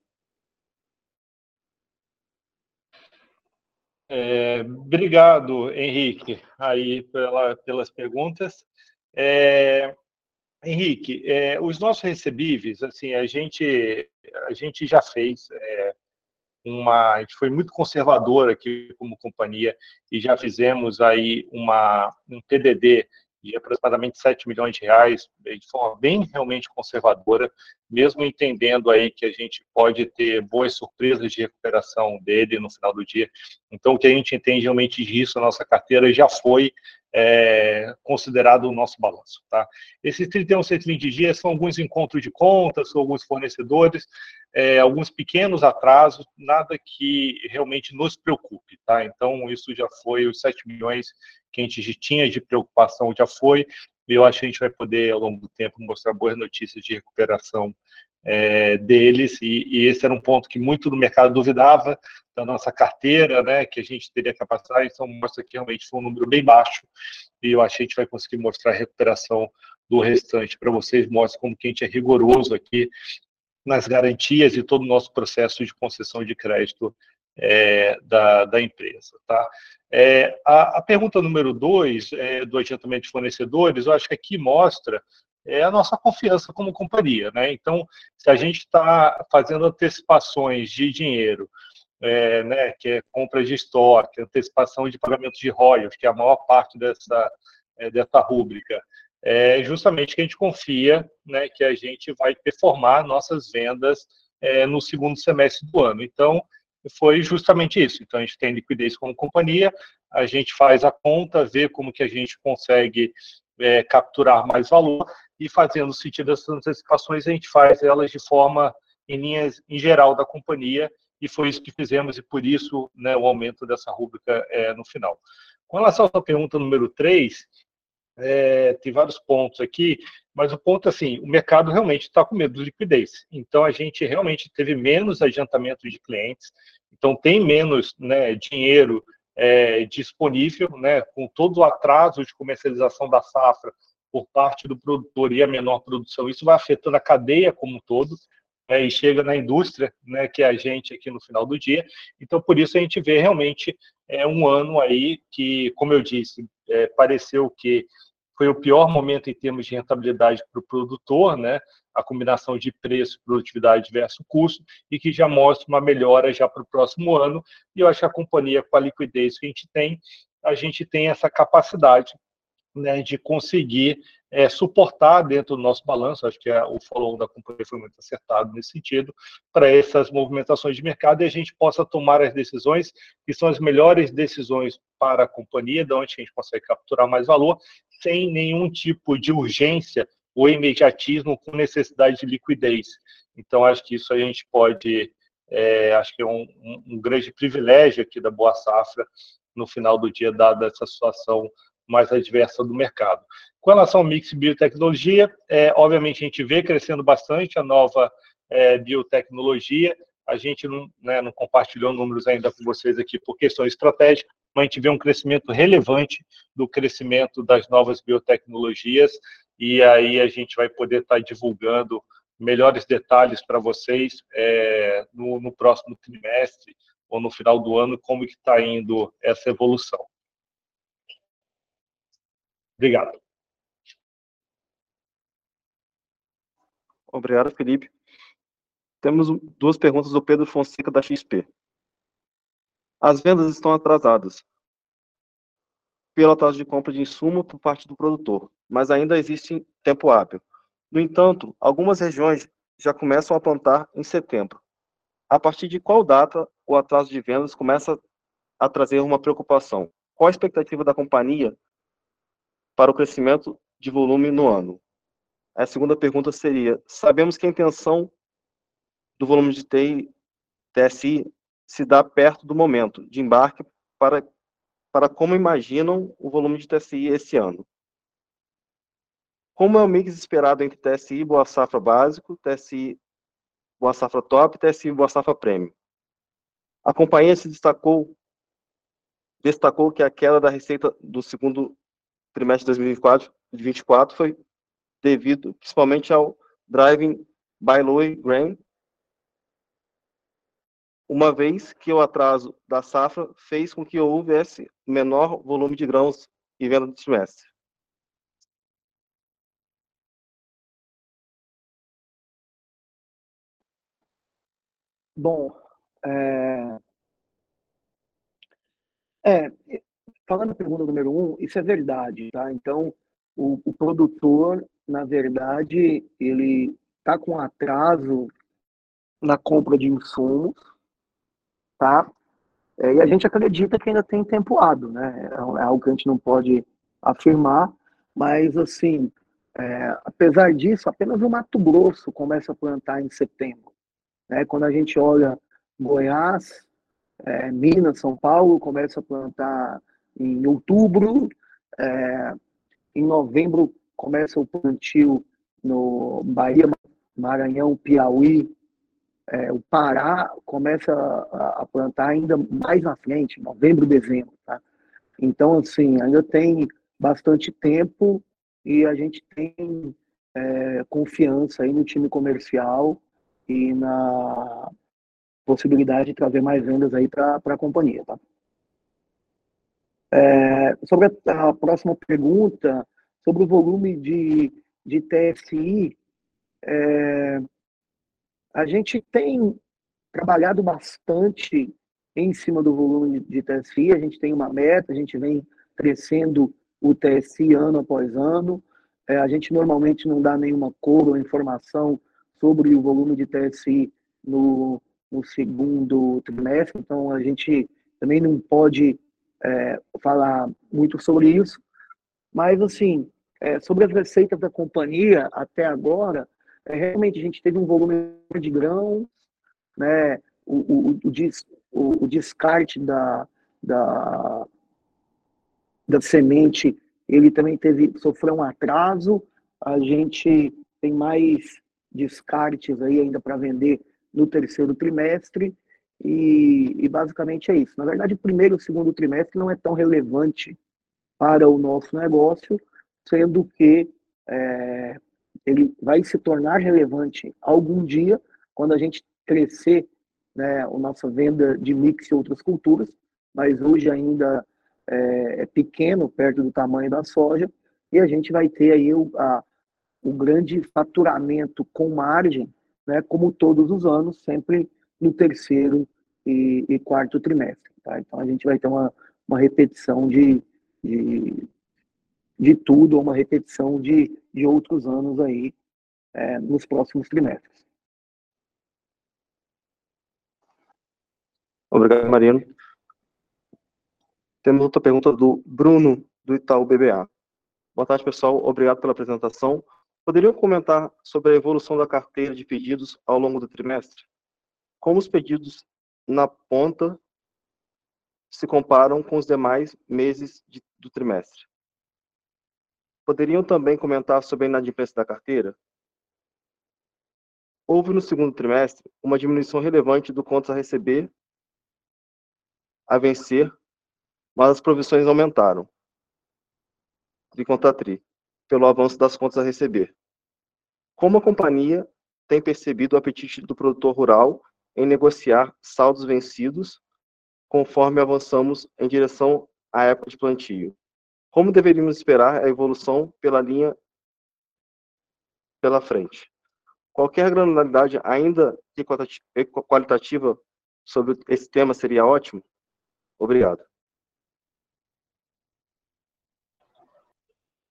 Obrigado, Henrique, aí pelas perguntas. Henrique, os nossos recebíveis, assim, a gente já fez a gente foi muito conservador aqui como companhia e já fizemos aí um PDD de aproximadamente 7 milhões de reais, de forma bem realmente conservadora, mesmo entendendo aí que a gente pode ter boas surpresas de recuperação dele no final do dia. Então, o que a gente entende realmente disso, a nossa carteira já foi considerado o nosso balanço. Tá? Esses 31, 120 dias são alguns encontros de contas, são alguns fornecedores, alguns pequenos atrasos, nada que realmente nos preocupe. Tá? Então, isso já foi os 7 milhões que a gente já tinha de preocupação, já foi, e eu acho que a gente vai poder, ao longo do tempo, mostrar boas notícias de recuperação deles, e esse era um ponto que muito do mercado duvidava da nossa carteira, né, que a gente teria capacidade, então mostra que realmente foi um número bem baixo, e eu acho que a gente vai conseguir mostrar a recuperação do restante para vocês, mostra como que a gente é rigoroso aqui nas garantias e todo o nosso processo de concessão de crédito da empresa. Tá? A pergunta número 2, do adiantamento de fornecedores, eu acho que aqui mostra a nossa confiança como companhia. Né? Então, se a gente está fazendo antecipações de dinheiro, né, que é compra de estoque, antecipação de pagamento de royalties, que é a maior parte dessa rúbrica, justamente que a gente confia, né, que a gente vai performar nossas vendas no segundo semestre do ano. Então, foi justamente isso. Então, a gente tem liquidez como companhia, a gente faz a conta, vê como que a gente consegue capturar mais valor e, fazendo sentido dessas antecipações, a gente faz elas de forma em linhas em geral da companhia, e foi isso que fizemos, e por isso, né, o aumento dessa rúbrica no final. Com relação à pergunta número 3, tem vários pontos aqui, mas o ponto, assim, o mercado realmente está com medo de liquidez. Então, a gente realmente teve menos adiantamento de clientes, então tem menos, né, dinheiro disponível, né, com todo o atraso de comercialização da safra por parte do produtor e a menor produção. Isso vai afetando a cadeia como um todo, e chega na indústria, né, que é a gente aqui no final do dia. Então, por isso, a gente vê realmente um ano aí que, como eu disse, pareceu que foi o pior momento em termos de rentabilidade para o produtor, né? A combinação de preço, produtividade versus custo, e que já mostra uma melhora já para o próximo ano. E eu acho que a companhia, com a liquidez que a gente tem essa capacidade, né, de conseguir suportar dentro do nosso balanço. Acho que o follow da companhia foi muito acertado nesse sentido, para essas movimentações de mercado, e a gente possa tomar as decisões que são as melhores decisões para a companhia, de onde a gente consegue capturar mais valor, sem nenhum tipo de urgência ou imediatismo com necessidade de liquidez. Então, acho que isso a gente pode, acho que é um grande privilégio aqui da Boa Safra, no final do dia, dada essa situação mais adversa do mercado. Com relação ao mix biotecnologia, obviamente a gente vê crescendo bastante a nova biotecnologia. A gente não compartilhou números ainda com vocês aqui por questões estratégicas, mas a gente vê um crescimento relevante do crescimento das novas biotecnologias, e aí a gente vai poder estar divulgando melhores detalhes para vocês no próximo trimestre ou no final do ano, como que está indo essa evolução. Obrigado. Obrigado, Felipe. Temos duas perguntas do Pedro Fonseca, da XP. As vendas estão atrasadas. pelo atraso de compra de insumo por parte do produtor, mas ainda existe tempo hábil. No entanto, algumas regiões já começam a plantar em setembro. A partir de qual data o atraso de vendas começa a trazer uma preocupação? Qual a expectativa da companhia para o crescimento de volume no ano? A segunda pergunta seria: sabemos que a intenção do volume de TSI se dá perto do momento de embarque para como imaginam o volume de TSI esse ano. Como é o mix esperado entre TSI Boa Safra Básico, TSI Boa Safra Top e TSI Boa Safra Premium? A companhia se destacou que a queda da receita do segundo trimestre de 2024 foi devido principalmente ao Driving by Low Grain, uma vez que o atraso da safra fez com que houvesse menor volume de grãos e venda do trimestre. Bom, falando a pergunta número 1, isso é verdade, tá? Então, o produtor, na verdade, ele está com atraso na compra de insumos, tá? E a gente acredita que ainda tem tempo hábil, né? É algo que a gente não pode afirmar, mas, assim, apesar disso, apenas o Mato Grosso começa a plantar em setembro, né? Quando a gente olha Goiás, Minas, São Paulo, começa a plantar em outubro, em novembro começa o plantio no Bahia, Maranhão, Piauí, o Pará começa a plantar ainda mais na frente, novembro, dezembro, tá? Então, assim, ainda tem bastante tempo e a gente tem confiança aí no time comercial e na possibilidade de trazer mais vendas aí para a companhia, tá? Sobre a próxima pergunta, sobre o volume de TSI, a gente tem trabalhado bastante em cima do volume de TSI, a gente tem uma meta, a gente vem crescendo o TSI ano após ano, a gente normalmente não dá nenhuma cor ou informação sobre o volume de TSI no segundo trimestre, então a gente também não pode falar muito sobre isso, mas assim, sobre as receitas da companhia até agora, realmente a gente teve um volume de grãos, né? O descarte da, da semente, ele também sofreu um atraso. A gente tem mais descartes aí ainda para vender no terceiro trimestre. E basicamente é isso. Na verdade, o primeiro e o segundo trimestre não é tão relevante para o nosso negócio, sendo que ele vai se tornar relevante algum dia quando a gente crescer, né, a nossa venda de mix e outras culturas, mas hoje ainda é pequeno, perto do tamanho da soja, e a gente vai ter aí o grande faturamento com margem, né, como todos os anos, sempre no terceiro e quarto trimestre. Tá? Então a gente vai ter uma repetição de tudo, ou uma repetição de outros anos aí nos próximos trimestres. Obrigado, Marino. Temos outra pergunta do Bruno, do Itaú BBA. Boa tarde, pessoal. Obrigado pela apresentação. Poderiam comentar sobre a evolução da carteira de pedidos ao longo do trimestre? Como os pedidos na ponta se comparam com os demais meses do trimestre? Poderiam também comentar sobre a inadimplência da carteira? Houve no segundo trimestre uma diminuição relevante do contas a receber, a vencer, mas as provisões aumentaram, de conta a tri, pelo avanço das contas a receber. Como a companhia tem percebido o apetite do produtor rural em negociar saldos vencidos conforme avançamos em direção à época de plantio? Como deveríamos esperar a evolução pela linha pela frente? Qualquer granularidade, ainda que qualitativa, sobre esse tema seria ótimo. Obrigado.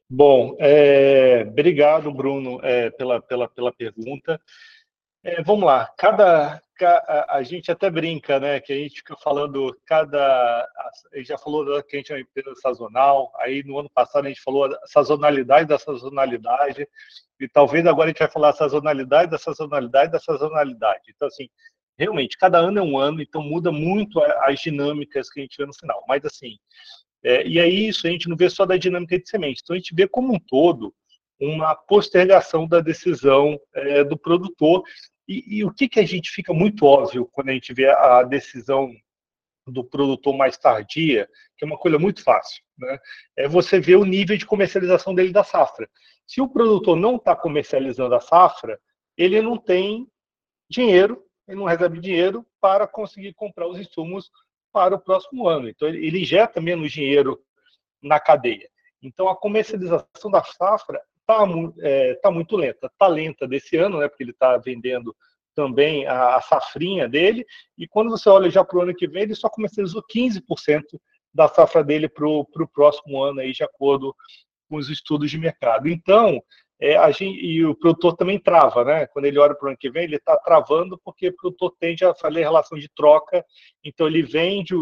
Bom, obrigado, Bruno, pela pergunta. Vamos lá, a gente até brinca, né, que a gente fica falando, a gente já falou que a gente é uma empresa sazonal, aí no ano passado a gente falou a sazonalidade da sazonalidade, e talvez agora a gente vai falar a sazonalidade da sazonalidade da sazonalidade. Então, assim, realmente, cada ano é um ano, então muda muito as dinâmicas que a gente vê no final. Mas, assim, e aí isso a gente não vê só da dinâmica de semente, então a gente vê como um todo uma postergação da decisão do produtor. E o que a gente fica muito óbvio quando a gente vê a decisão do produtor mais tardia, que é uma coisa muito fácil, né? É você ver o nível de comercialização dele da safra. Se o produtor não está comercializando a safra, ele não tem dinheiro, ele não recebe dinheiro para conseguir comprar os insumos para o próximo ano. Então, ele injeta menos dinheiro na cadeia. Então, a comercialização da safra tá muito lenta. Está lenta desse ano, né, porque ele está vendendo também a safrinha dele, e quando você olha já para o ano que vem, ele só comercializou 15% da safra dele para o próximo ano, aí, de acordo com os estudos de mercado. Então, e o produtor também trava, né? Quando ele olha para o ano que vem, ele está travando porque o produtor tende a fazer relação de troca, então ele vende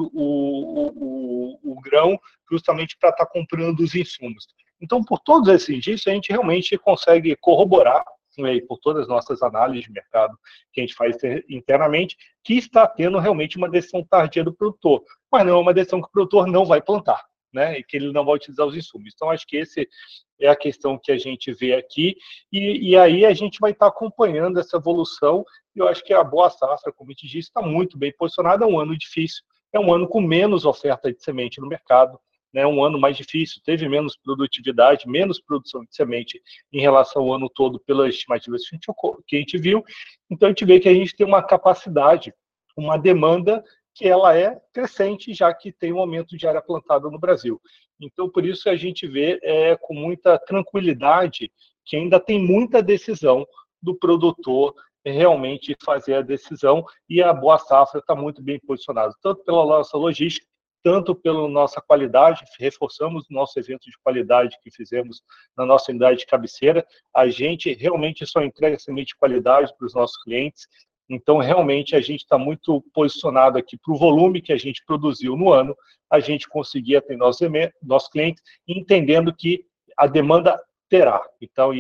o grão justamente para estar comprando os insumos. Então, por todos esses indícios, a gente realmente consegue corroborar, né, por todas as nossas análises de mercado que a gente faz internamente, que está tendo realmente uma decisão tardia do produtor, mas não é uma decisão que o produtor não vai plantar, né, e que ele não vai utilizar os insumos. Então, acho que esse é a questão que a gente vê aqui, e aí a gente vai estar acompanhando essa evolução, e eu acho que a Boa Safra, como a gente disse, está muito bem posicionada. É um ano difícil, é um ano com menos oferta de semente no mercado, né, um ano mais difícil, teve menos produtividade, menos produção de semente em relação ao ano todo, pelas estimativas que a gente viu. Então, a gente vê que a gente tem uma capacidade, uma demanda que ela é crescente, já que tem um aumento de área plantada no Brasil. Então, por isso a gente vê com muita tranquilidade que ainda tem muita decisão do produtor realmente fazer a decisão, e a Boa Safra está muito bem posicionada, tanto pela nossa logística, tanto pela nossa qualidade. Reforçamos o nosso evento de qualidade que fizemos na nossa unidade de cabeceira. A gente realmente só entrega semente de qualidade para os nossos clientes. Então, realmente, a gente está muito posicionado aqui para o volume que a gente produziu no ano, a gente conseguir atender nossos clientes, entendendo que a demanda terá. Então,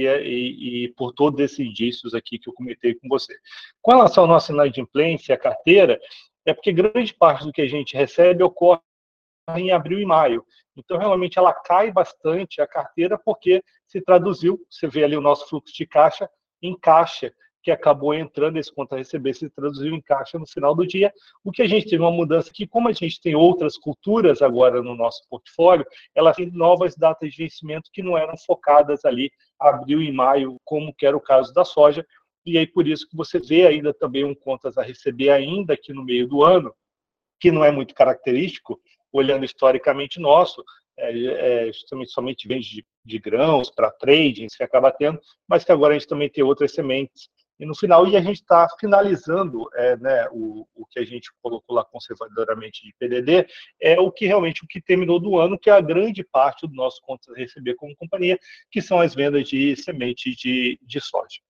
e por todos esses indícios aqui que eu comentei com você. Com relação à nossa inadimplência, a carteira, é porque grande parte do que a gente recebe ocorre em abril e maio. Então, realmente, ela cai bastante a carteira, porque se traduziu, você vê ali o nosso fluxo de caixa, em caixa, que acabou entrando, esse conta a receber se traduziu em caixa no final do dia. O que a gente teve uma mudança aqui, como a gente tem outras culturas agora no nosso portfólio, ela tem novas datas de vencimento que não eram focadas ali, abril e maio, como que era o caso da soja, e aí por isso que você vê ainda também um contas a receber ainda aqui no meio do ano, que não é muito característico, olhando historicamente nosso, justamente somente vende de grãos para trading, que acaba tendo, mas que agora a gente também tem outras sementes. E no final, e a gente está finalizando né, o que a gente colocou lá conservadoramente de PDD, é o que realmente o que terminou do ano, que é a grande parte do nosso contas a receber como companhia, que são as vendas de semente de soja.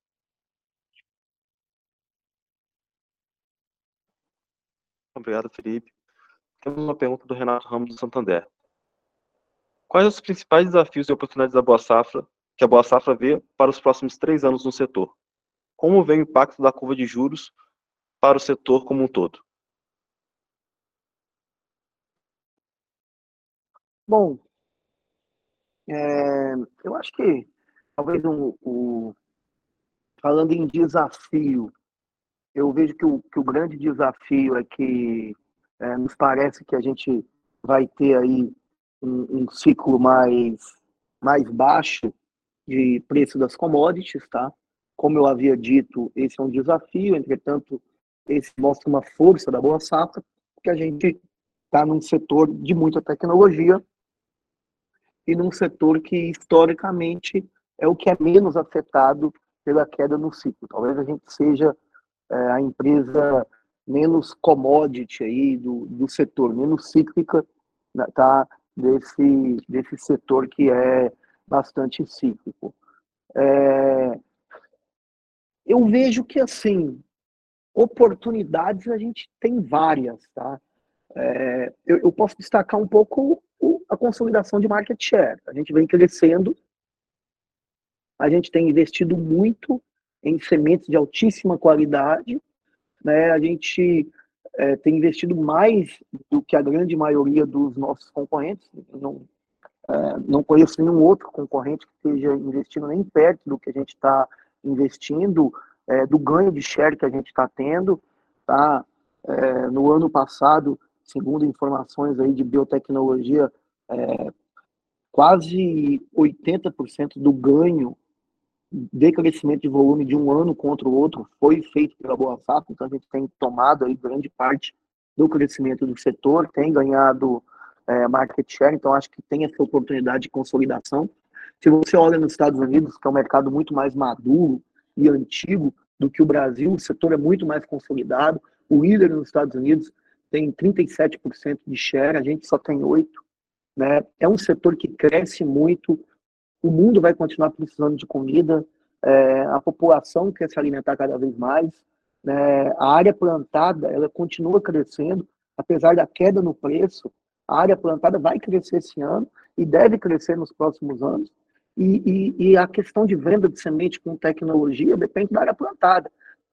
Obrigado, Felipe. Temos uma pergunta do Renato Ramos do Santander. Quais os principais desafios e oportunidades da Boa Safra, que a Boa Safra vê para os próximos 3 anos no setor? Como vem o impacto da curva de juros para o setor como um todo? Bom, eu acho que talvez falando em desafio, eu vejo que o grande desafio é que nos parece que a gente vai ter aí um ciclo mais baixo de preço das commodities, tá? Como eu havia dito, esse é um desafio, entretanto, esse mostra uma força da Boa Safra, porque a gente está num setor de muita tecnologia e num setor que, historicamente, é o que é menos afetado pela queda no ciclo. Talvez a gente seja a empresa menos commodity aí do setor, menos cíclica, tá, desse setor que é bastante cíclico. Eu vejo que, assim, oportunidades a gente tem várias, tá? Eu posso destacar um pouco a consolidação de market share. A gente vem crescendo, a gente tem investido muito em sementes de altíssima qualidade, né? A gente tem investido mais do que a grande maioria dos nossos concorrentes. Não conheço nenhum outro concorrente que esteja investindo nem perto do que a gente está investindo, do ganho de share que a gente está tendo. Tá? No ano passado, segundo informações aí de biotecnologia, quase 80% do ganho de crescimento de volume de um ano contra o outro foi feito pela Boa Safra, então a gente tem tomado aí grande parte do crescimento do setor, tem ganhado market share, então acho que tem essa oportunidade de consolidação. Se você olha nos Estados Unidos, que é um mercado muito mais maduro e antigo do que o Brasil, o setor é muito mais consolidado, o líder nos Estados Unidos tem 37% de share, a gente só tem 8%, né? É um setor que cresce muito, o mundo vai continuar precisando de comida, a população quer se alimentar cada vez mais, né? A área plantada ela continua crescendo, apesar da queda no preço, a área plantada vai crescer esse ano e deve crescer nos próximos anos. E a questão de venda de semente com tecnologia depende da área plantada.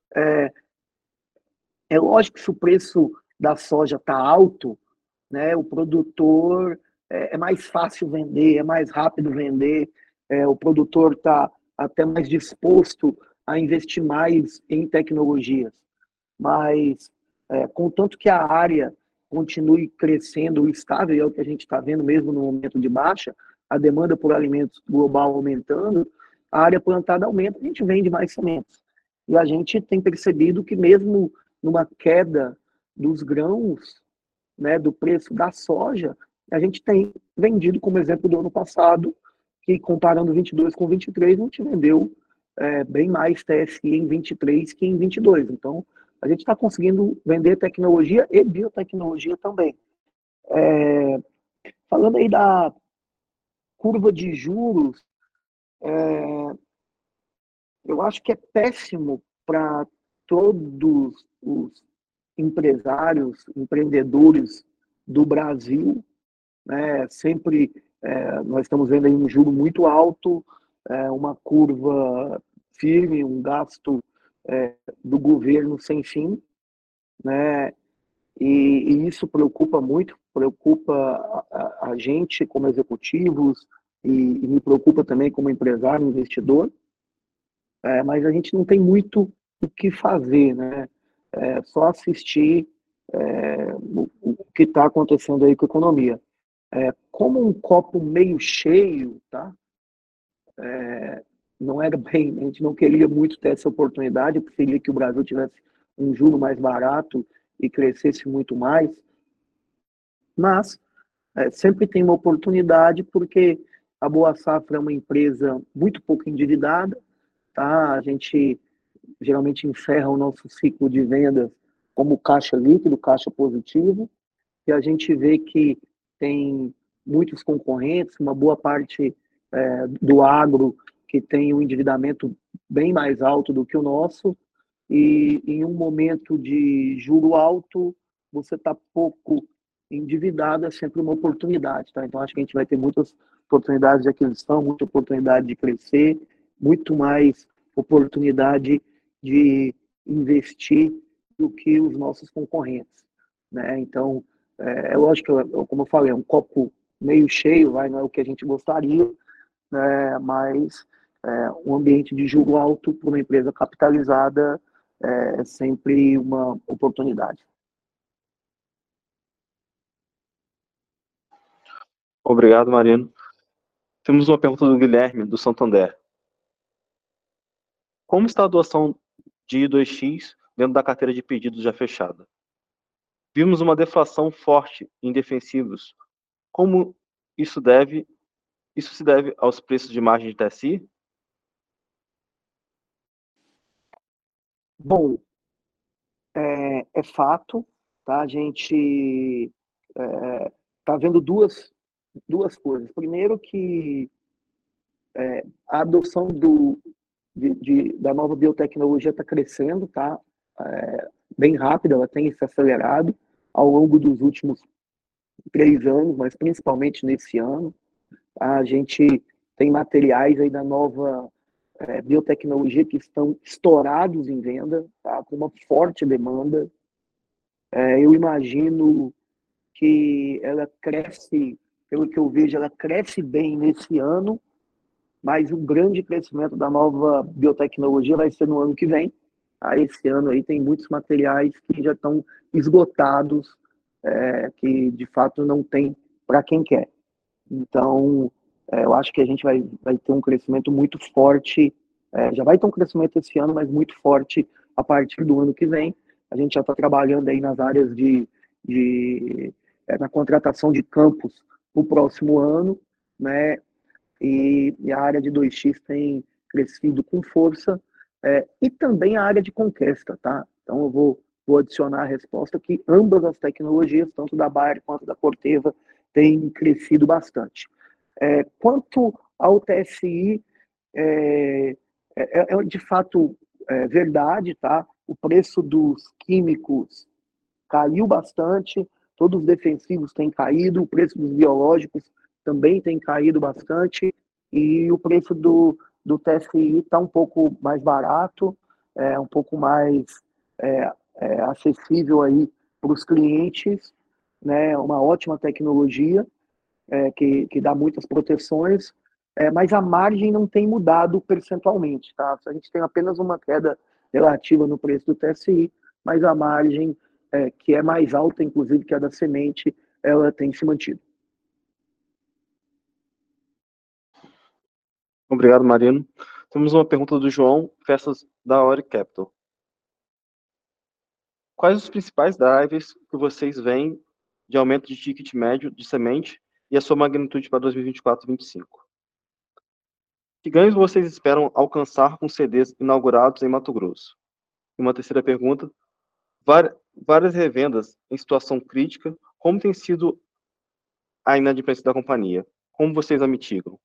É lógico que se o preço da soja está alto, né, o produtor é mais fácil vender, é mais rápido vender, o produtor está até mais disposto a investir mais em tecnologias. Mas, contanto que a área continue crescendo estável, é o que a gente está vendo mesmo no momento de baixa, a demanda por alimentos global aumentando, a área plantada aumenta, a gente vende mais sementes. E a gente tem percebido que mesmo numa queda dos grãos, né, do preço da soja, a gente tem vendido, como exemplo do ano passado, que comparando 22 com 23, a gente vendeu bem mais TSI em 23 que em 22. Então, a gente está conseguindo vender tecnologia e biotecnologia também. Falando aí da curva de juros, eu acho que é péssimo para todos os empresários, empreendedores do Brasil, né? Sempre nós estamos vendo aí um juro muito alto, uma curva firme, um gasto do governo sem fim, né? E isso preocupa muito, preocupa a gente como executivos e me preocupa também como empresário, investidor, mas a gente não tem muito o que fazer, né? Só assistir o que está acontecendo aí com a economia. Como um copo meio cheio, tá? Não era bem, a gente não queria muito ter essa oportunidade, eu preferia que o Brasil tivesse um juro mais barato e crescesse muito mais, mas sempre tem uma oportunidade porque a Boa Safra é uma empresa muito pouco endividada, tá? A gente geralmente encerra o nosso ciclo de vendas como caixa líquido, caixa positivo, e a gente vê que tem muitos concorrentes, uma boa parte do agro que tem um endividamento bem mais alto do que o nosso, e em um momento de juro alto, você está pouco endividado, é sempre uma oportunidade. Tá? Então, acho que a gente vai ter muitas oportunidades de aquisição, muita oportunidade de crescer, muito mais oportunidade de investir do que os nossos concorrentes. Né? Então, lógico, como eu falei, é um copo meio cheio, não é o que a gente gostaria, mas um ambiente de juro alto para uma empresa capitalizada é sempre uma oportunidade. Obrigado, Marino. Temos uma pergunta do Guilherme, do Santander. Como está a doação de I2X dentro da carteira de pedidos já fechada? Vimos uma deflação forte em defensivos. Como isso se deve aos preços de margem de TSI? Bom, é fato, tá? A gente está vendo duas coisas. Primeiro que A adoção da nova biotecnologia está crescendo, tá? Bem rápida, ela tem se acelerado ao longo dos últimos 3 anos, mas principalmente nesse ano. A gente tem materiais aí da nova biotecnologia que estão estourados em venda, tá? Com uma forte demanda. Eu imagino que ela cresce, pelo que eu vejo, ela cresce bem nesse ano, mas o grande crescimento da nova biotecnologia vai ser no ano que vem. Esse ano aí tem muitos materiais que já estão esgotados, que de fato não tem para quem quer. Então, eu acho que a gente vai ter um crescimento muito forte, já vai ter um crescimento esse ano, mas muito forte a partir do ano que vem. A gente já está trabalhando aí nas áreas na contratação de campos no próximo ano, né? E a área de 2x tem crescido com força, e também a área de conquista, tá? Então eu vou adicionar a resposta que ambas as tecnologias, tanto da Bayer quanto da Corteva, têm crescido bastante. Quanto ao TSI, de fato verdade, tá? O preço dos químicos caiu bastante, todos os defensivos têm caído, o preço dos biológicos também tem caído bastante, e o preço do TSI está um pouco mais barato, um pouco mais acessível aí para os clientes, né? Uma ótima tecnologia, que dá muitas proteções, mas a margem não tem mudado percentualmente, tá? A gente tem apenas uma queda relativa no preço do TSI, mas a margem, que é mais alta, inclusive, que a da semente, ela tem se mantido. Obrigado, Marino. Temos uma pergunta do João Festas, da Ori Capital. Quais os principais drivers que vocês veem de aumento de ticket médio de semente e a sua magnitude para 2024 e 2025? Que ganhos vocês esperam alcançar com CDs inaugurados em Mato Grosso? E uma terceira pergunta: várias revendas em situação crítica, como tem sido a inadimplência da companhia? Como vocês a mitigam?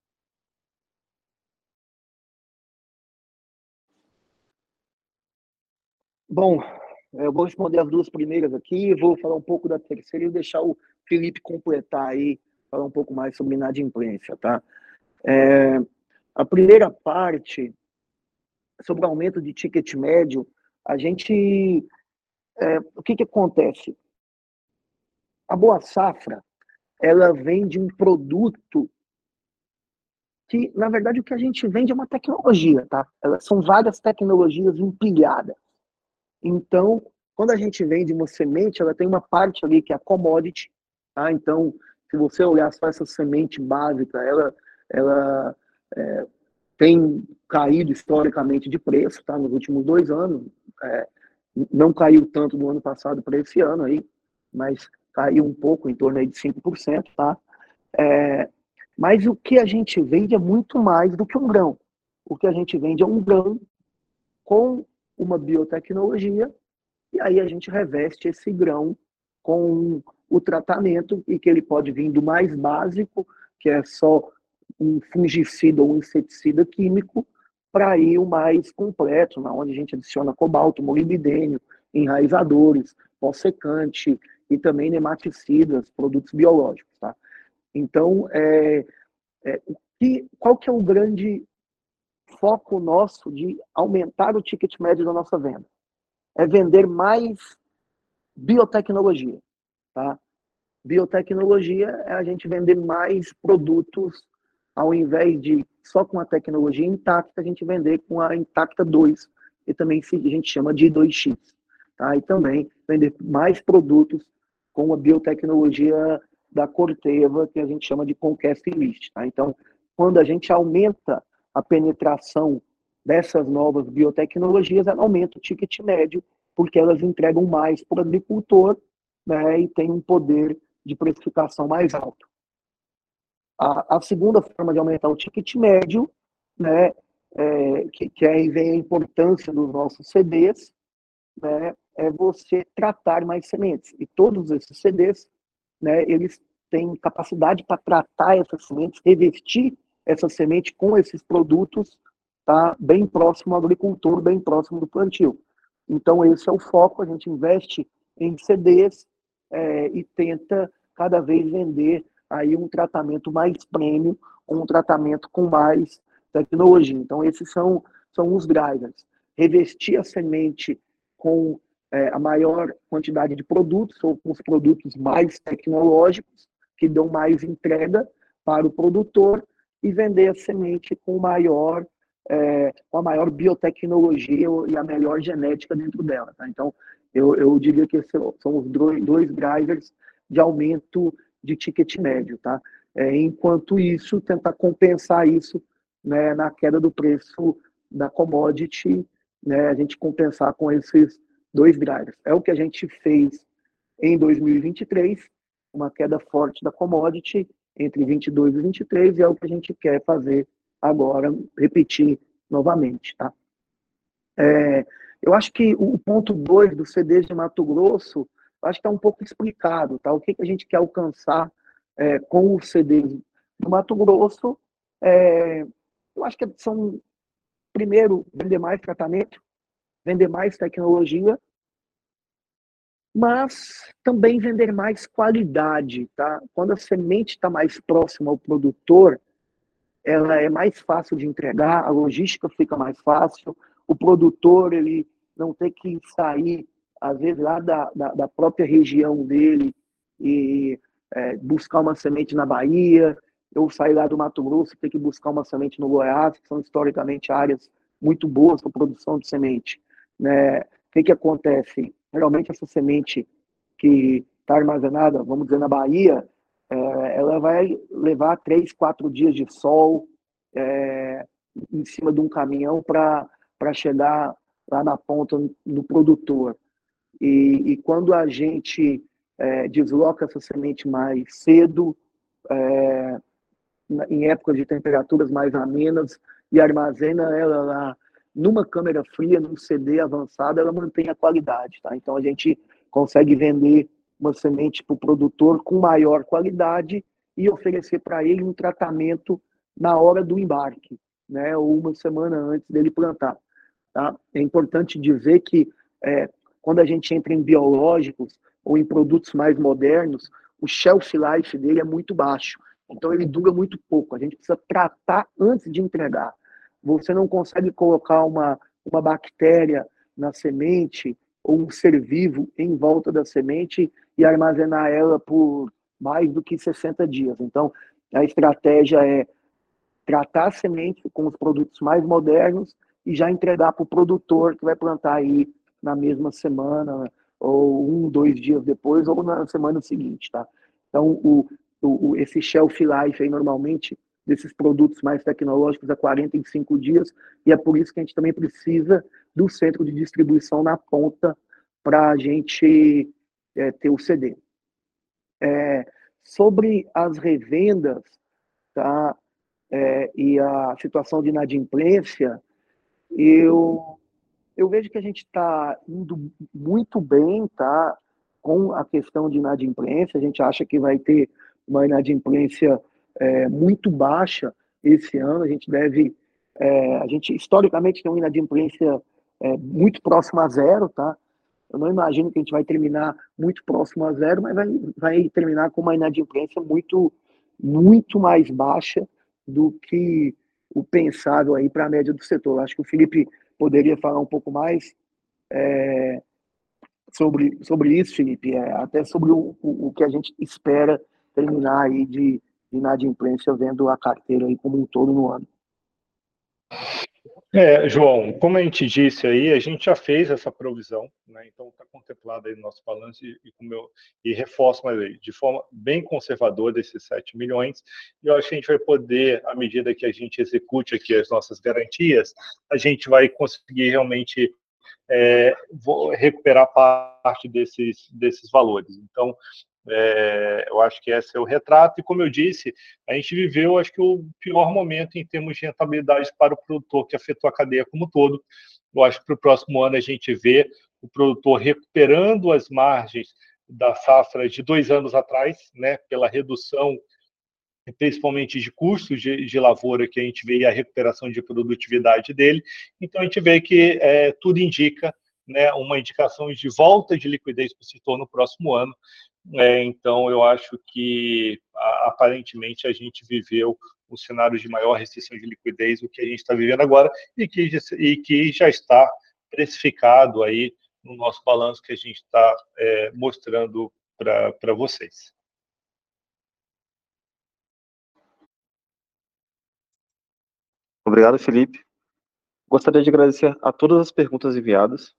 Bom, eu vou responder as 2 primeiras aqui, vou falar um pouco da terceira e deixar o Felipe completar aí, falar um pouco mais sobre inadimplência, tá? A primeira parte, sobre o aumento de ticket médio, a gente... o que acontece? A Boa Safra, ela vende um produto que, na verdade, o que a gente vende é uma tecnologia, tá? São várias tecnologias empilhadas. Então, quando a gente vende uma semente, ela tem uma parte ali que é a commodity, tá? Então, se você olhar só essa semente básica, ela tem caído historicamente de preço, tá? Nos últimos 2 anos, não caiu tanto do ano passado para esse ano aí, mas caiu um pouco, em torno aí de 5%, tá? Mas o que a gente vende é muito mais do que um grão. O que a gente vende é um grão com uma biotecnologia, e aí a gente reveste esse grão com o tratamento, e que ele pode vir do mais básico, que é só um fungicida ou um inseticida químico, para ir o mais completo, na onde a gente adiciona cobalto, molibdênio, enraizadores, pó-secante e também nematicidas, produtos biológicos, tá? Então, qual que é o grande foco nosso de aumentar o ticket médio da nossa venda? É vender mais biotecnologia, tá? Biotecnologia é a gente vender mais produtos, ao invés de só com a tecnologia intacta, a gente vender com a Intacta 2, e também a gente chama de 2x, tá? E também vender mais produtos com a biotecnologia da Corteva, que a gente chama de Conquest List, tá? Então, quando a gente aumenta a penetração dessas novas biotecnologias, ela aumenta o ticket médio, porque elas entregam mais para o agricultor, né, e tem um poder de precificação mais alto. A segunda forma de aumentar o ticket médio, né, que aí vem a importância dos nossos CDs, né, é você tratar mais sementes. E todos esses CDs, né, eles têm capacidade para tratar essas sementes, revestir essa semente com esses produtos, tá, bem próximo ao agricultor, bem próximo do plantio. Então, esse é o foco, a gente investe em CDs e tenta cada vez vender aí um tratamento mais premium, um tratamento com mais tecnologia. Então, esses são os drivers. Revestir a semente com a maior quantidade de produtos, ou com os produtos mais tecnológicos, que dão mais entrega para o produtor, e vender a semente com com a maior biotecnologia e a melhor genética dentro dela. Tá? Então, eu diria que esses são os dois drivers de aumento de ticket médio. Tá? Enquanto isso, tentar compensar isso, né, na queda do preço da commodity, né, a gente compensar com esses dois drivers. É o que a gente fez em 2023, uma queda forte da commodity entre 22 e 23, e é o que a gente quer fazer agora, repetir novamente. Tá? Eu acho que o ponto 2 do CDs de Mato Grosso, acho que está um pouco explicado. Tá? O que a gente quer alcançar com os CDs do Mato Grosso, eu acho que são, primeiro, vender mais tratamento, vender mais tecnologia, mas também vender mais qualidade. Tá? Quando a semente está mais próxima ao produtor, ela é mais fácil de entregar, a logística fica mais fácil, o produtor ele não tem que sair, às vezes, lá da própria região dele e buscar uma semente na Bahia, ou sair lá do Mato Grosso e ter que buscar uma semente no Goiás, que são historicamente áreas muito boas para produção de semente. Né? O que acontece? Geralmente essa semente que está armazenada, vamos dizer, na Bahia, ela vai levar 3, 4 dias de sol em cima de um caminhão para chegar lá na ponta do produtor. E quando a gente desloca essa semente mais cedo, em épocas de temperaturas mais amenas, e armazena ela lá numa câmera fria, num CD avançado, ela mantém a qualidade. Tá? Então, a gente consegue vender uma semente para o produtor com maior qualidade e oferecer para ele um tratamento na hora do embarque, né? Ou uma semana antes dele plantar. Tá? É importante dizer que quando a gente entra em biológicos ou em produtos mais modernos, o shelf life dele é muito baixo. Então, ele dura muito pouco. A gente precisa tratar antes de entregar. Você não consegue colocar uma bactéria na semente ou um ser vivo em volta da semente e armazenar ela por mais do que 60 dias. Então, a estratégia é tratar a semente com os produtos mais modernos e já entregar para o produtor que vai plantar aí na mesma semana, ou 1, 2 dias depois, ou na semana seguinte. Tá? Então, esse shelf life aí, normalmente, desses produtos mais tecnológicos, é 45 dias, e é por isso que a gente também precisa do centro de distribuição na ponta para a gente ter o CD. Sobre as revendas, tá? E a situação de inadimplência, eu vejo que a gente está indo muito bem, tá? Com a questão de inadimplência. A gente acha que vai ter uma inadimplência muito baixa esse ano. A gente historicamente tem uma inadimplência muito próxima a zero, tá? Eu não imagino que a gente vai terminar muito próximo a zero, mas vai terminar com uma inadimplência muito, muito mais baixa do que o pensável aí para a média do setor. Acho que o Felipe poderia falar um pouco mais sobre isso, Felipe, até sobre o que a gente espera terminar aí de inadimplência, vendo a carteira aí como um todo no ano. João, como a gente disse aí, a gente já fez essa provisão, né? Então está contemplado aí no nosso balanço e reforço mais aí, de forma bem conservadora esses 7 milhões, e eu acho que a gente vai poder, à medida que a gente execute aqui as nossas garantias, a gente vai conseguir realmente recuperar parte desses valores. Então, eu acho que esse é o retrato, e como eu disse, a gente viveu, acho que o pior momento em termos de rentabilidade para o produtor, que afetou a cadeia como um todo. Eu acho que para o próximo ano a gente vê o produtor recuperando as margens da safra de 2 anos atrás, né, pela redução principalmente de custos de lavoura, que a gente vê a recuperação de produtividade dele. Então, a gente vê que tudo indica, né, uma indicação de volta de liquidez para o setor no próximo ano. Então, eu acho que, aparentemente, a gente viveu um cenário de maior restrição de liquidez do que a gente está vivendo agora e que já está precificado aí no nosso balanço que a gente está mostrando para vocês. Obrigado, Felipe. Gostaria de agradecer a todas as perguntas enviadas.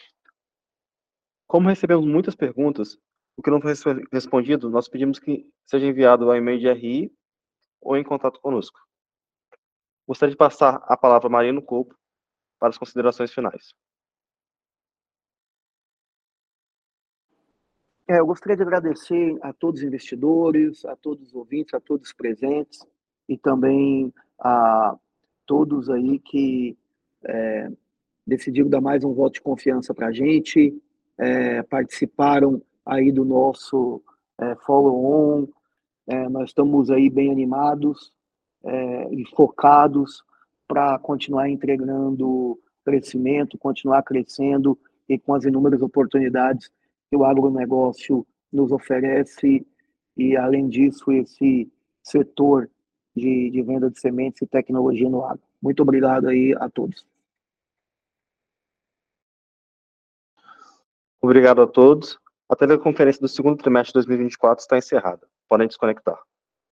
Como recebemos muitas perguntas, o que não foi respondido, nós pedimos que seja enviado ao e-mail de RI ou em contato conosco. Gostaria de passar a palavra a Marino Copo para as considerações finais. Eu gostaria de agradecer a todos os investidores, a todos os ouvintes, a todos os presentes e também a todos aí que decidiram dar mais um voto de confiança para a gente, participaram aí do nosso follow-on. Nós estamos aí bem animados e focados para continuar entregando crescimento, continuar crescendo e com as inúmeras oportunidades que o agronegócio nos oferece e, além disso, esse setor de venda de sementes e tecnologia no agro. Muito obrigado aí a todos. Obrigado a todos. A teleconferência do segundo trimestre de 2024 está encerrada. Podem desconectar.